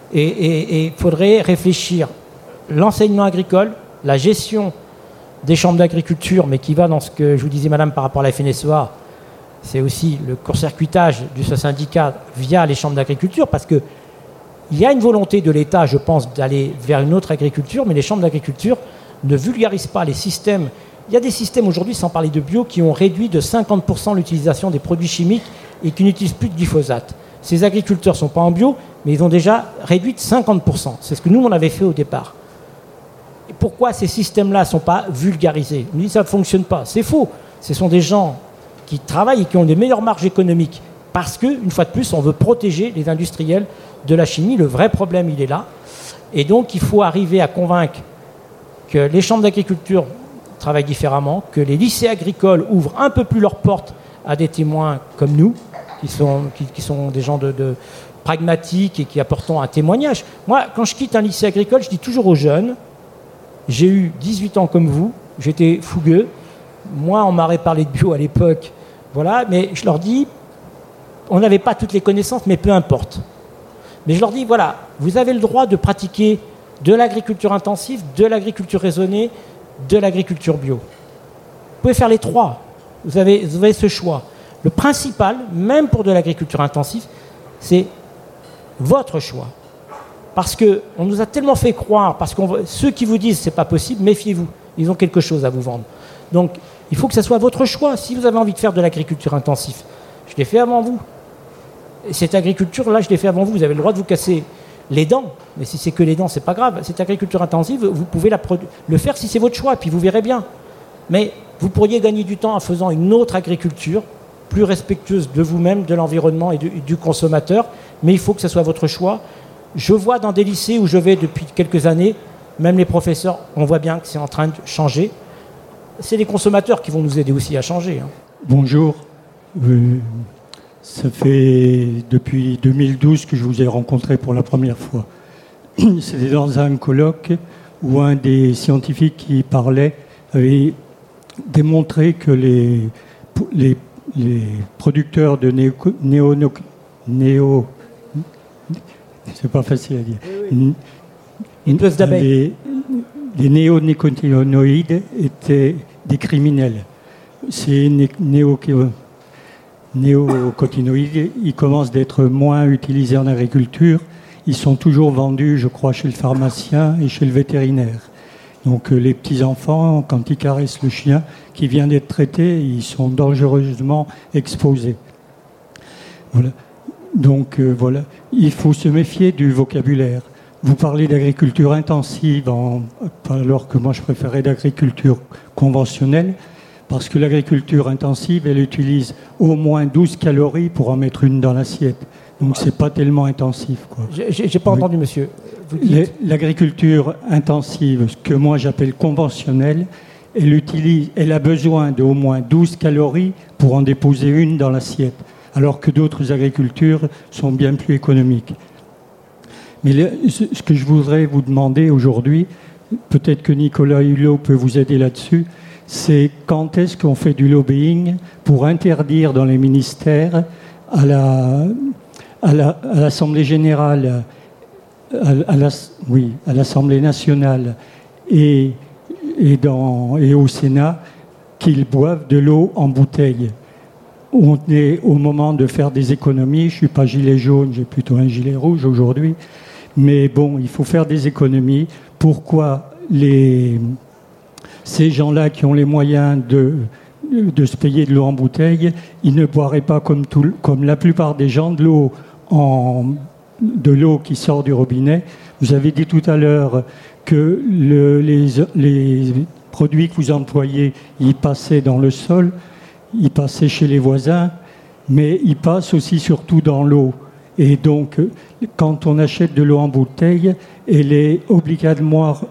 Et il faudrait réfléchir l'enseignement agricole, la gestion des chambres d'agriculture, mais qui va dans ce que je vous disais, madame, par rapport à la FNSEA, c'est aussi le court-circuitage de ce syndicat via les chambres d'agriculture, parce qu'il y a une volonté de l'État, je pense, d'aller vers une autre agriculture, mais les chambres d'agriculture ne vulgarisent pas les systèmes. Il y a des systèmes aujourd'hui, sans parler de bio, qui ont réduit de 50% l'utilisation des produits chimiques et qui n'utilisent plus de glyphosate. Ces agriculteurs ne sont pas en bio, mais ils ont déjà réduit de 50%. C'est ce que nous, on avait fait au départ. Et pourquoi ces systèmes-là ne sont pas vulgarisés? On dit que ça ne fonctionne pas. C'est faux. Ce sont des gens qui travaillent et qui ont des meilleures marges économiques. Parce qu'une fois de plus, on veut protéger les industriels de la chimie. Le vrai problème, il est là. Et donc, il faut arriver à convaincre que les chambres d'agriculture travaillent différemment, que les lycées agricoles ouvrent un peu plus leurs portes à des témoins comme nous, qui sont des gens de pragmatiques et qui apportent un témoignage. Moi, quand je quitte un lycée agricole, je dis toujours aux jeunes, j'ai eu 18 ans comme vous, j'étais fougueux, moi on m'aurait parlé de bio à l'époque, voilà, mais je leur dis, on n'avait pas toutes les connaissances, mais peu importe. Mais je leur dis, voilà, vous avez le droit de pratiquer de l'agriculture intensive, de l'agriculture raisonnée, de l'agriculture bio. Vous pouvez faire les trois, vous avez ce choix. Le principal, même pour de l'agriculture intensive, c'est votre choix. Parce qu'on nous a tellement fait croire, parce que ceux qui vous disent que ce n'est pas possible, méfiez-vous, ils ont quelque chose à vous vendre. Donc, il faut que ce soit votre choix. Si vous avez envie de faire de l'agriculture intensive, je l'ai fait avant vous. Et cette agriculture-là, je l'ai fait avant vous. Vous avez le droit de vous casser les dents, mais si c'est que les dents, c'est pas grave. Cette agriculture intensive, vous pouvez le faire si c'est votre choix, puis vous verrez bien. Mais vous pourriez gagner du temps en faisant une autre agriculture, plus respectueuse de vous-même, de l'environnement et du consommateur, mais il faut que ce soit votre choix. Je vois dans des lycées où je vais depuis quelques années, même les professeurs, on voit bien que c'est en train de changer. C'est les consommateurs qui vont nous aider aussi à changer. Bonjour. Ça fait depuis 2012 que je vous ai rencontré pour la première fois. C'était dans un colloque où un des scientifiques qui parlait avait démontré que les producteurs de c'est pas facile à dire. Les néonicotinoïdes étaient des criminels. Ces néocotinoïdes, ils commencent d'être moins utilisés en agriculture. Ils sont toujours vendus, je crois, chez le pharmacien et chez le vétérinaire. Donc les petits-enfants, quand ils caressent le chien qui vient d'être traité, ils sont dangereusement exposés. Voilà. Donc voilà, il faut se méfier du vocabulaire. Vous parlez d'agriculture intensive, alors que moi je préférais d'agriculture conventionnelle, parce que l'agriculture intensive, elle utilise au moins 12 calories pour en mettre une dans l'assiette. Donc c'est pas tellement intensif, quoi. J'ai pas entendu, monsieur. L'agriculture intensive, ce que moi j'appelle conventionnelle, elle a besoin d'au moins 12 calories pour en déposer une dans l'assiette, alors que d'autres agricultures sont bien plus économiques. Mais ce que je voudrais vous demander aujourd'hui, peut-être que Nicolas Hulot peut vous aider là-dessus, c'est quand est-ce qu'on fait du lobbying pour interdire dans les ministères à l'Assemblée générale, à l'Assemblée nationale et au Sénat qu'ils boivent de l'eau en bouteille. On est au moment de faire des économies. Je ne suis pas gilet jaune, j'ai plutôt un gilet rouge aujourd'hui. Mais bon, il faut faire des économies. Pourquoi ces gens-là qui ont les moyens de se payer de l'eau en bouteille, ils ne boiraient pas comme la plupart des gens de l'eau qui sort du robinet. Vous avez dit tout à l'heure que les produits que vous employez, ils passaient dans le sol, ils passaient chez les voisins, mais ils passent aussi surtout dans l'eau. Et donc, quand on achète de l'eau en bouteille, elle est obligatoirement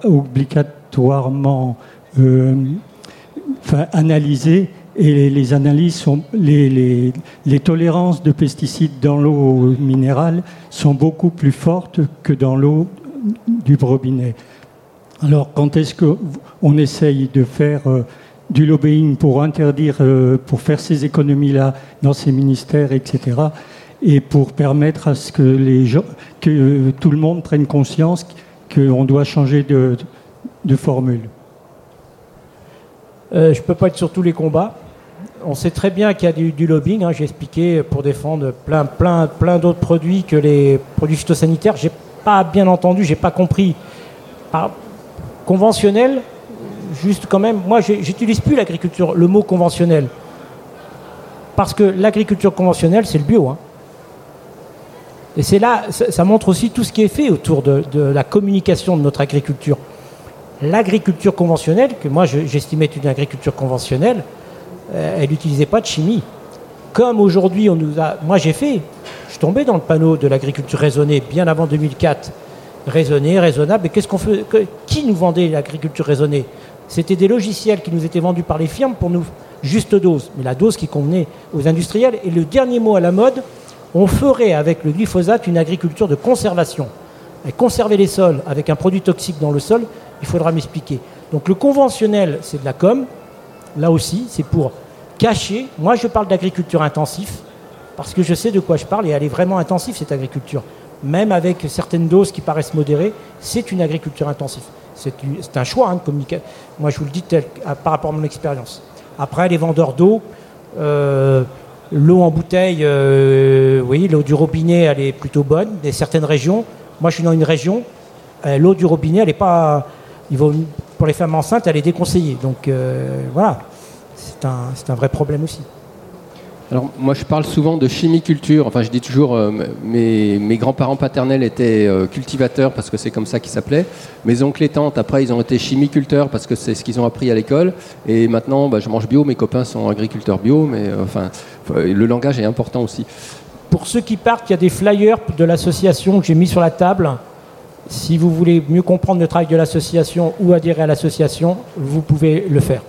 analysée. Et les analyses sont les tolérances de pesticides dans l'eau minérale sont beaucoup plus fortes que dans l'eau du robinet. Alors, quand est-ce qu'on essaye de faire du lobbying pour interdire, pour faire ces économies-là dans ces ministères, etc., et pour permettre à ce que tout le monde prenne conscience qu'on doit changer de formule? Je ne peux pas être sur tous les combats. On sait très bien qu'il y a du lobbying, j'ai expliqué, pour défendre plein d'autres produits que les produits phytosanitaires. Je n'ai pas bien entendu, je n'ai pas compris. Conventionnel, juste quand même, moi j'utilise plus le mot conventionnel. Parce que l'agriculture conventionnelle, c'est le bio. Et c'est là, ça montre aussi tout ce qui est fait autour de la communication de notre agriculture. L'agriculture conventionnelle, que moi j'estimais être une agriculture conventionnelle, elle n'utilisait pas de chimie. Comme aujourd'hui, moi je suis tombé dans le panneau de l'agriculture raisonnée bien avant 2004. Raisonnée, raisonnable, et qu'est-ce qu'on fait? Qui nous vendait l'agriculture raisonnée? C'était des logiciels qui nous étaient vendus par les firmes pour nous juste dose, mais la dose qui convenait aux industriels. Et le dernier mot à la mode, on ferait avec le glyphosate une agriculture de conservation. Et conserver les sols avec un produit toxique dans le sol, il faudra m'expliquer. Donc le conventionnel, c'est de la com. Là aussi, c'est pour cacher. Moi, je parle d'agriculture intensive parce que je sais de quoi je parle et elle est vraiment intensive, cette agriculture. Même avec certaines doses qui paraissent modérées, c'est une agriculture intensive. C'est un choix de communication. Moi, je vous le dis par rapport à mon expérience. Après, les vendeurs d'eau, l'eau en bouteille, oui, l'eau du robinet, elle est plutôt bonne. Dans certaines régions, moi, je suis dans une région, l'eau du robinet, elle n'est pas... Pour les femmes enceintes, elle est déconseillée. Donc, voilà, c'est un vrai problème aussi. Alors, moi, je parle souvent de chimiculture. Enfin, je dis toujours, mes grands-parents paternels étaient cultivateurs parce que c'est comme ça qu'ils s'appelaient. Mes oncles et tantes, après, ils ont été chimiculteurs parce que c'est ce qu'ils ont appris à l'école. Et maintenant, je mange bio. Mes copains sont agriculteurs bio. Mais le langage est important aussi. Pour ceux qui partent, il y a des flyers de l'association que j'ai mis sur la table. Si vous voulez mieux comprendre le travail de l'association ou adhérer à l'association, vous pouvez le faire.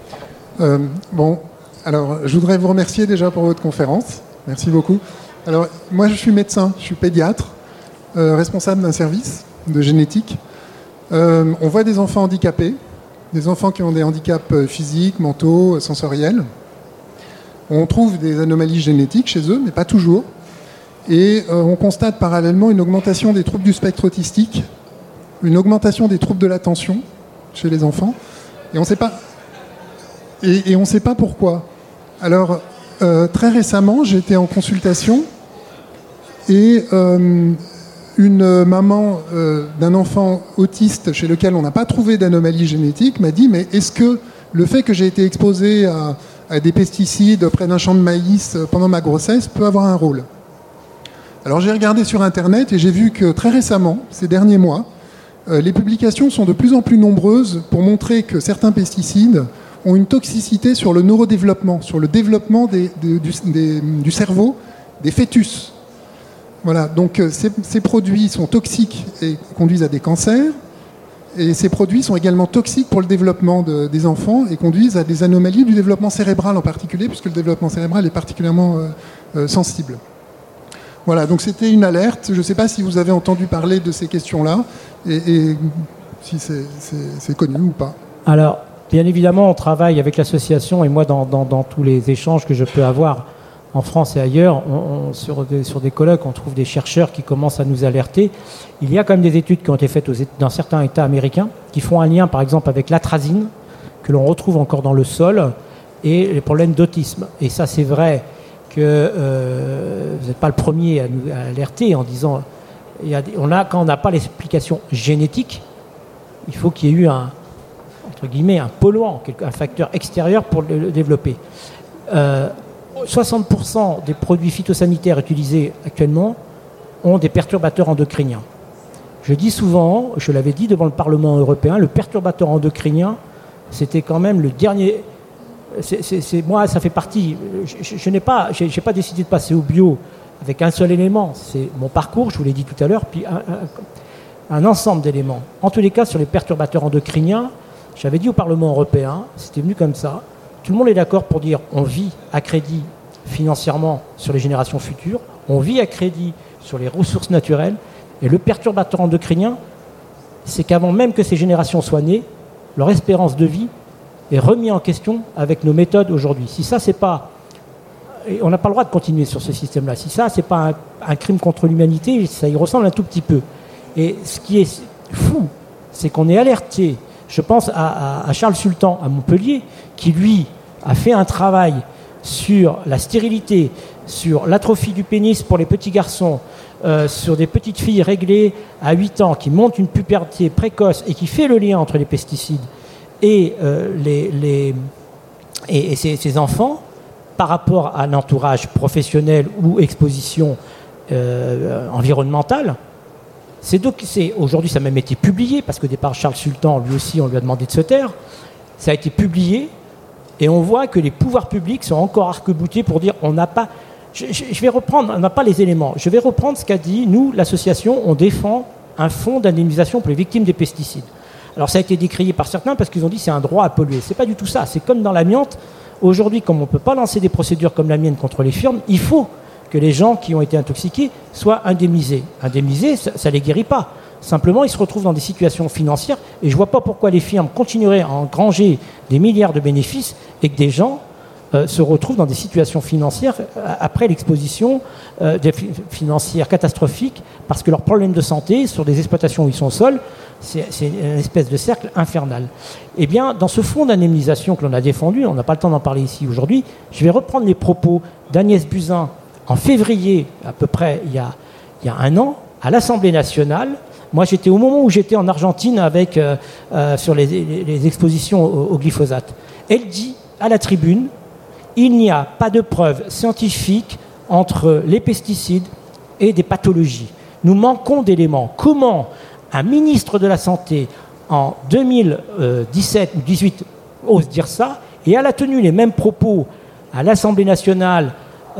Alors, je voudrais vous remercier déjà pour votre conférence. Merci beaucoup. Alors, moi, je suis médecin, je suis pédiatre, responsable d'un service de génétique. On voit des enfants handicapés, des enfants qui ont des handicaps physiques, mentaux, sensoriels. On trouve des anomalies génétiques chez eux, mais pas toujours. Et on constate parallèlement une augmentation des troubles du spectre autistique, une augmentation des troubles de l'attention chez les enfants. Et on ne sait pas... Et on ne sait pas pourquoi. Alors, très récemment, j'étais en consultation et une maman d'un enfant autiste chez lequel on n'a pas trouvé d'anomalie génétique m'a dit « Mais est-ce que le fait que j'ai été exposé à des pesticides près d'un champ de maïs pendant ma grossesse peut avoir un rôle ?» Alors j'ai regardé sur Internet et j'ai vu que très récemment, ces derniers mois, les publications sont de plus en plus nombreuses pour montrer que certains pesticides ont une toxicité sur le neurodéveloppement, sur le développement du cerveau des fœtus. Voilà, donc ces produits sont toxiques et conduisent à des cancers, et ces produits sont également toxiques pour le développement des enfants et conduisent à des anomalies du développement cérébral en particulier, puisque le développement cérébral est particulièrement sensible. Voilà, donc c'était une alerte. Je ne sais pas si vous avez entendu parler de ces questions-là et si c'est connu ou pas. Alors, bien évidemment, on travaille avec l'association et moi, dans tous les échanges que je peux avoir en France et ailleurs, sur des colloques, on trouve des chercheurs qui commencent à nous alerter. Il y a quand même des études qui ont été faites dans certains États américains qui font un lien, par exemple, avec l'atrazine, que l'on retrouve encore dans le sol, et les problèmes d'autisme. Et ça, c'est vrai que vous n'êtes pas le premier à nous alerter en disant quand on n'a pas l'explication génétique, il faut qu'il y ait eu entre guillemets, un polluant, un facteur extérieur pour le développer. 60% des produits phytosanitaires utilisés actuellement ont des perturbateurs endocriniens. Je dis souvent, je l'avais dit devant le Parlement européen, le perturbateur endocrinien, c'était quand même le dernier. Moi, ça fait partie. Je n'ai pas décidé de passer au bio avec un seul élément. C'est mon parcours, je vous l'ai dit tout à l'heure, puis un ensemble d'éléments. En tous les cas, sur les perturbateurs endocriniens, j'avais dit au Parlement européen, c'était venu comme ça, tout le monde est d'accord pour dire on vit à crédit financièrement sur les générations futures, on vit à crédit sur les ressources naturelles, et le perturbateur endocrinien, c'est qu'avant même que ces générations soient nées, leur espérance de vie est remise en question avec nos méthodes aujourd'hui. Si ça, c'est pas... Et on n'a pas le droit de continuer sur ce système-là. Si ça, c'est pas un crime contre l'humanité, ça y ressemble un tout petit peu. Et ce qui est fou, c'est qu'on est alerté. Je pense à Charles Sultan, à Montpellier, qui, lui, a fait un travail sur la stérilité, sur l'atrophie du pénis pour les petits garçons, sur des petites filles réglées à 8 ans, qui montent une puberté précoce et qui fait le lien entre les pesticides et ces enfants par rapport à l'entourage professionnel ou exposition environnementale. Aujourd'hui, ça a même été publié, parce qu'au départ, Charles Sultan, lui aussi, on lui a demandé de se taire. Ça a été publié, et on voit que les pouvoirs publics sont encore arc-boutés pour dire on n'a pas... Je vais reprendre, on n'a pas les éléments. Je vais reprendre ce qu'a dit, nous, l'association, on défend un fonds d'indemnisation pour les victimes des pesticides. Alors ça a été décrié par certains parce qu'ils ont dit c'est un droit à polluer. C'est pas du tout ça. C'est comme dans l'amiante. Aujourd'hui, comme on ne peut pas lancer des procédures comme la mienne contre les firmes, il faut que les gens qui ont été intoxiqués soient indemnisés. Indemnisés, ça ne les guérit pas. Simplement, ils se retrouvent dans des situations financières et je ne vois pas pourquoi les firmes continueraient à engranger des milliards de bénéfices et que des gens se retrouvent dans des situations financières après l'exposition financière catastrophique parce que leurs problèmes de santé sur des exploitations où ils sont au sol, c'est une espèce de cercle infernal. Eh bien, dans ce fonds d'indemnisation que l'on a défendu, on n'a pas le temps d'en parler ici aujourd'hui, je vais reprendre les propos d'Agnès Buzyn en février, à peu près il y a un an, à l'Assemblée nationale. Moi, j'étais au moment où j'étais en Argentine avec, sur les expositions au glyphosate. Elle dit à la tribune, il n'y a pas de preuves scientifiques entre les pesticides et des pathologies. Nous manquons d'éléments. Comment un ministre de la Santé, en 2017 ou 2018, ose dire ça, et elle a tenu les mêmes propos à l'Assemblée nationale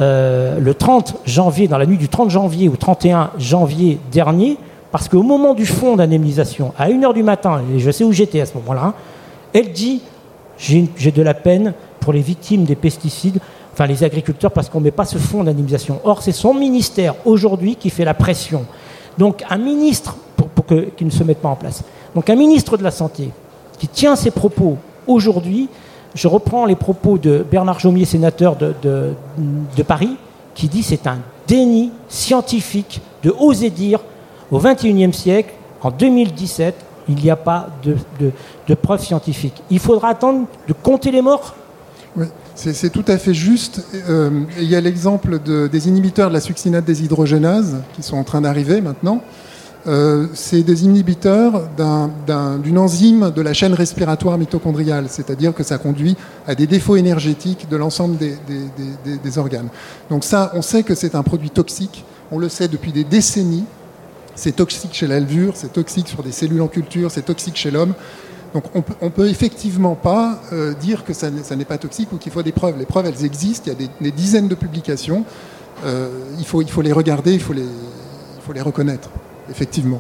le 30 janvier, dans la nuit du 30 janvier au 31 janvier dernier, parce qu'au moment du fonds d'indemnisation, à 1h du matin, et je sais où j'étais à ce moment-là, elle dit « j'ai de la peine pour les victimes des pesticides, enfin les agriculteurs, parce qu'on ne met pas ce fonds d'indemnisation. » Or, c'est son ministère, aujourd'hui, qui fait la pression. Donc, un ministre, qu'il ne se mette pas en place, donc un ministre de la Santé qui tient ses propos aujourd'hui, je reprends les propos de Bernard Jomier, sénateur de Paris, qui dit c'est un déni scientifique de oser dire au XXIe siècle, en 2017, il n'y a pas de preuves scientifiques. Il faudra attendre de compter les morts. Oui, c'est tout à fait juste. Il y a l'exemple des inhibiteurs de la succinate déshydrogénase qui sont en train d'arriver maintenant. C'est des inhibiteurs d'une enzyme de la chaîne respiratoire mitochondriale, c'est-à-dire que ça conduit à des défauts énergétiques de l'ensemble des organes. Donc ça, on sait que c'est un produit toxique, on le sait depuis des décennies, c'est toxique chez la levure, c'est toxique sur des cellules en culture, c'est toxique chez l'homme. Donc on peut effectivement pas dire que ça n'est pas toxique ou qu'il faut des preuves. Les preuves, elles existent, il y a des dizaines de publications, il faut les regarder, il faut les reconnaître. Effectivement.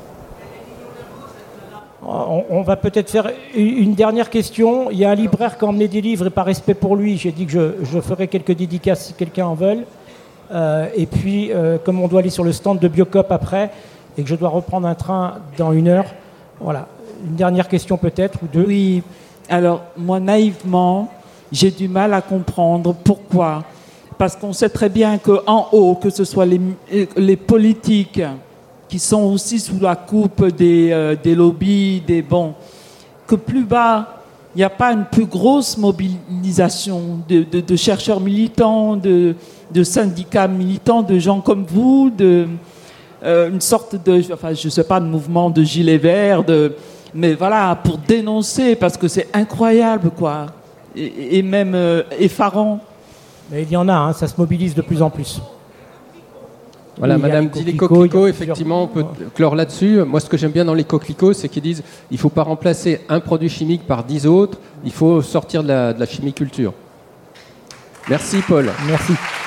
On va peut-être faire une dernière question. Il y a un libraire qui a emmené des livres et par respect pour lui, j'ai dit que je ferai quelques dédicaces si quelqu'un en veut. Et puis, comme on doit aller sur le stand de Biocop après et que je dois reprendre un train dans 1 heure, voilà. Une dernière question peut-être ou deux. Oui. Alors, moi, naïvement, j'ai du mal à comprendre pourquoi. parce qu'on sait très bien qu'en haut, que ce soit les politiques qui sont aussi sous la coupe des lobbies, que plus bas, il n'y a pas une plus grosse mobilisation de chercheurs militants, de syndicats militants, de gens comme vous, une sorte de, je sais pas, de mouvement de gilets verts, mais voilà, pour dénoncer, parce que c'est incroyable, quoi, et même effarant. Mais il y en a, hein, ça se mobilise de plus en plus. Voilà, Oui, Madame dit les coquelicots, effectivement, on peut clore là-dessus. Moi, ce que j'aime bien dans les coquelicots, c'est qu'ils disent il ne faut pas remplacer un produit chimique par 10 autres, il faut sortir de la chimiculture. Merci, Paul. Merci.